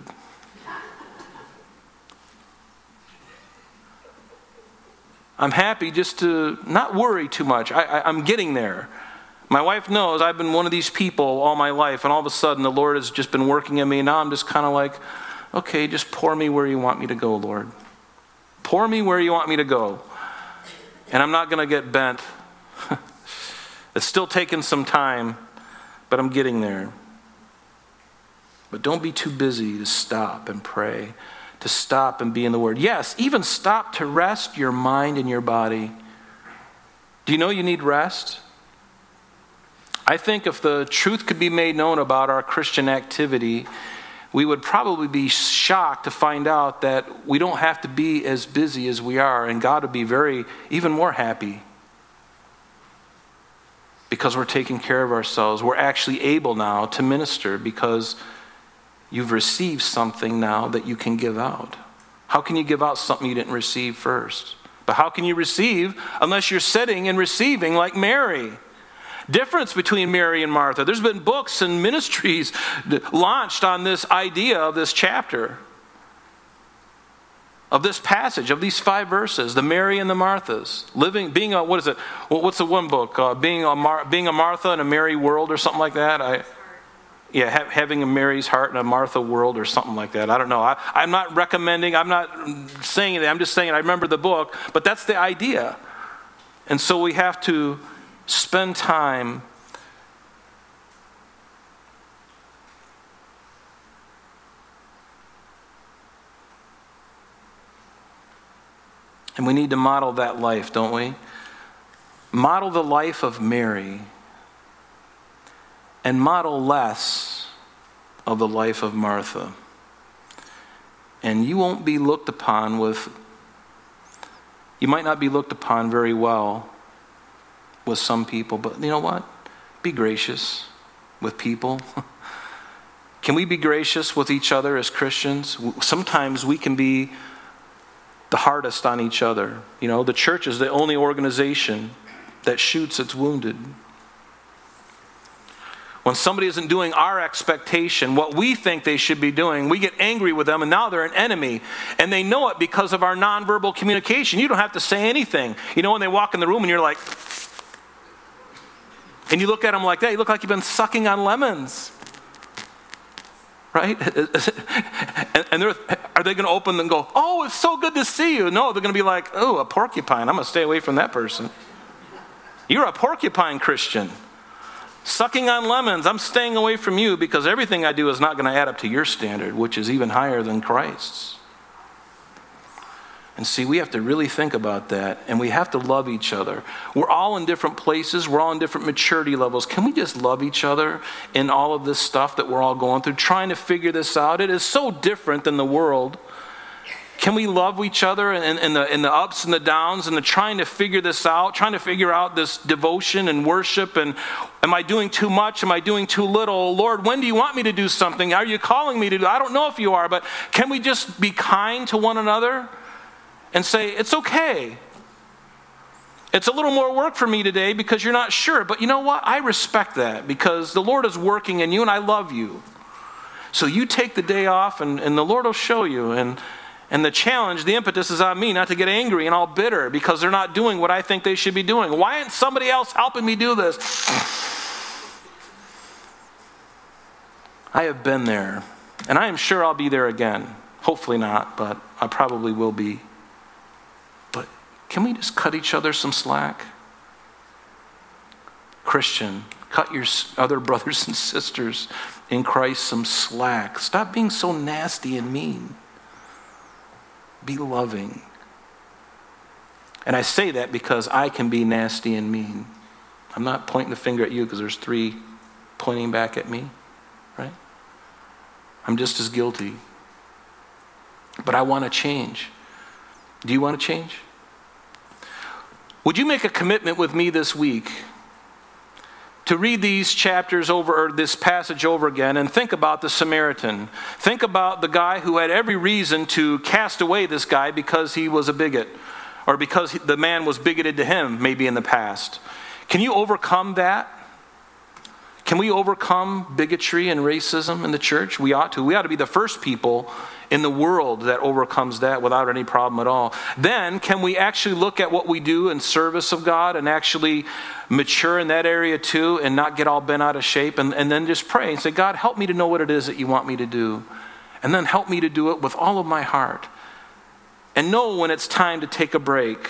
I'm happy just to not worry too much. I, I, I'm getting there. My wife knows I've been one of these people all my life, and all of a sudden the Lord has just been working in me, and now I'm just kind of like, okay, just pour me where you want me to go, Lord. Pour me where you want me to go. And I'm not going to get bent. It's still taking some time, but I'm getting there. But don't be too busy to stop and pray, to stop and be in the Word. Yes, even stop to rest your mind and your body. Do you know you need rest? I think if the truth could be made known about our Christian activity, we would probably be shocked to find out that we don't have to be as busy as we are, and God would be very, even more happy because we're taking care of ourselves. We're actually able now to minister because you've received something now that you can give out. How can you give out something you didn't receive first? But how can you receive unless you're sitting and receiving like Mary? Difference between Mary and Martha. There's been books and ministries launched on this idea of this chapter, of this passage, of these five verses, the Mary and the Marthas. Living, being a, what is it? What's the one book? Uh, being a Mar- being a Martha in a Mary world or something like that? I, yeah, ha- having a Mary's heart in a Martha world or something like that. I don't know. I, I'm not recommending, I'm not saying it. I'm just saying I remember the book, but that's the idea. And so we have to spend time and we need to model that life, don't we? Model the life of Mary and model less of the life of Martha. And you won't be looked upon with, you might not be looked upon very well with some people, but you know what? Be gracious with people. Can we be gracious with each other as Christians? Sometimes we can be the hardest on each other. You know, the church is the only organization that shoots its wounded. When somebody isn't doing our expectation, what we think they should be doing, we get angry with them, and now they're an enemy. And they know it because of our nonverbal communication. You don't have to say anything. You know, when they walk in the room and you're like, and you look at them like that, you look like you've been sucking on lemons. Right? And they're, are they going to open and go, oh, it's so good to see you? No, they're going to be like, oh, a porcupine. I'm going to stay away from that person. You're a porcupine Christian. Sucking on lemons. I'm staying away from you because everything I do is not going to add up to your standard, which is even higher than Christ's. And see, we have to really think about that, and we have to love each other. We're all in different places. We're all in different maturity levels. Can we just love each other in all of this stuff that we're all going through, trying to figure this out? It is so different than the world. Can we love each other in, in, the, in the ups and the downs and the trying to figure this out, trying to figure out this devotion and worship, and am I doing too much? Am I doing too little? Lord, when do you want me to do something? Are you calling me to do? I don't know if you are, but can we just be kind to one another? And say, it's okay. It's a little more work for me today because you're not sure. But you know what? I respect that because the Lord is working in you and I love you. So you take the day off, and, and the Lord will show you. And, and the challenge, the impetus is on me not to get angry and all bitter because they're not doing what I think they should be doing. Why isn't somebody else helping me do this? I have been there, and I am sure I'll be there again. Hopefully not, but I probably will be. But can we just cut each other some slack? Christian, cut your other brothers and sisters in Christ some slack. Stop being so nasty and mean. Be loving. And I say that because I can be nasty and mean. I'm not pointing the finger at you because there's three pointing back at me, right? I'm just as guilty. But I want to change. Do you want to change? Would you make a commitment with me this week to read these chapters over, or this passage over again, and think about the Samaritan? Think about the guy who had every reason to cast away this guy because he was a bigot, or because the man was bigoted to him, maybe in the past. Can you overcome that? Can we overcome bigotry and racism in the church? We ought to. We ought to be the first people in the world that overcomes that without any problem at all. Then, can we actually look at what we do in service of God and actually mature in that area too and not get all bent out of shape, and, and then just pray and say, God, help me to know what it is that you want me to do. And then help me to do it with all of my heart. And know when it's time to take a break.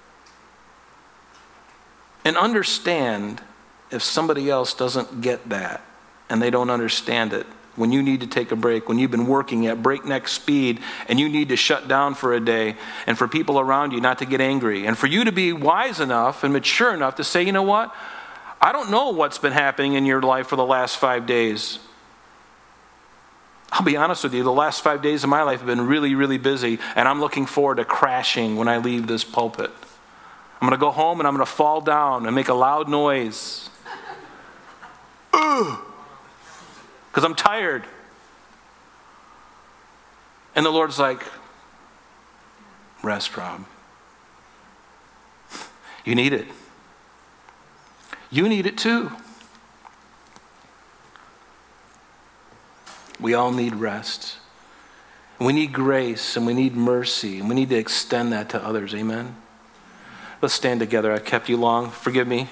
And understand if somebody else doesn't get that and they don't understand it. When you need to take a break, when you've been working at breakneck speed and you need to shut down for a day, and for people around you not to get angry, and for you to be wise enough and mature enough to say, you know what? I don't know what's been happening in your life for the last five days. I'll be honest with you, the last five days of my life have been really, really busy, and I'm looking forward to crashing when I leave this pulpit. I'm going to go home and I'm going to fall down and make a loud noise. Ugh! Because I'm tired. And the Lord's like, rest, Rob. You need it. You need it too. We all need rest. We need grace, and we need mercy, and we need to extend that to others. Amen? Let's stand together. I kept you long. Forgive me.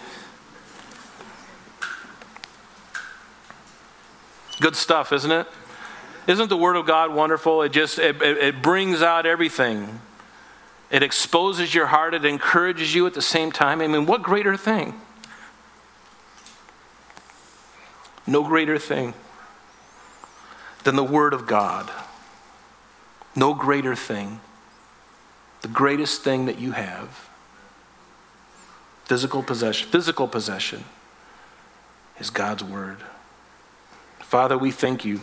Good stuff, isn't it? Isn't the Word of God wonderful? It just, it, it, it brings out everything. It exposes your heart. It encourages you at the same time. I mean, what greater thing? No greater thing than the Word of God. No greater thing. The greatest thing that you have, physical possession, physical possession, is God's Word. Father, we thank you.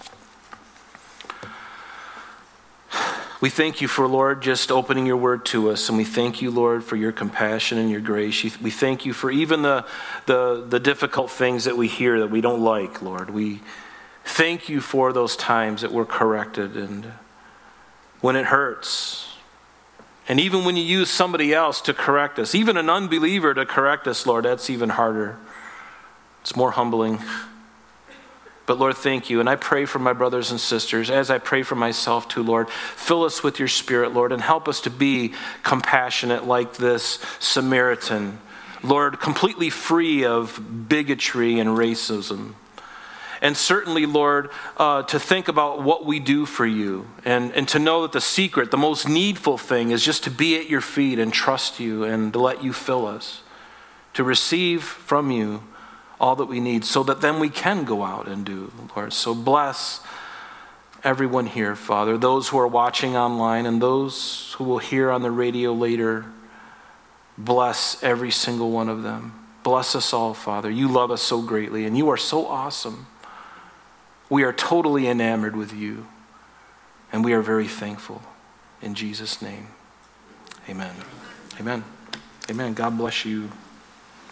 We thank you for, Lord, just opening your word to us. And we thank you, Lord, for your compassion and your grace. We thank you for even the, the, the difficult things that we hear that we don't like, Lord. We thank you for those times that we're corrected and when it hurts. And even when you use somebody else to correct us, even an unbeliever to correct us, Lord, that's even harder. It's more humbling. But Lord, thank you. And I pray for my brothers and sisters, as I pray for myself too, Lord. Fill us with your Spirit, Lord, and help us to be compassionate like this Samaritan. Lord, completely free of bigotry and racism. And certainly, Lord, uh, to think about what we do for you, and, and to know that the secret, the most needful thing is just to be at your feet and trust you and to let you fill us, to receive from you all that we need, so that then we can go out and do, Lord. So bless everyone here, Father, those who are watching online and those who will hear on the radio later. Bless every single one of them. Bless us all, Father. You love us so greatly, and you are so awesome. We are totally enamored with you, and we are very thankful. In Jesus' name, amen. Amen. Amen. God bless you.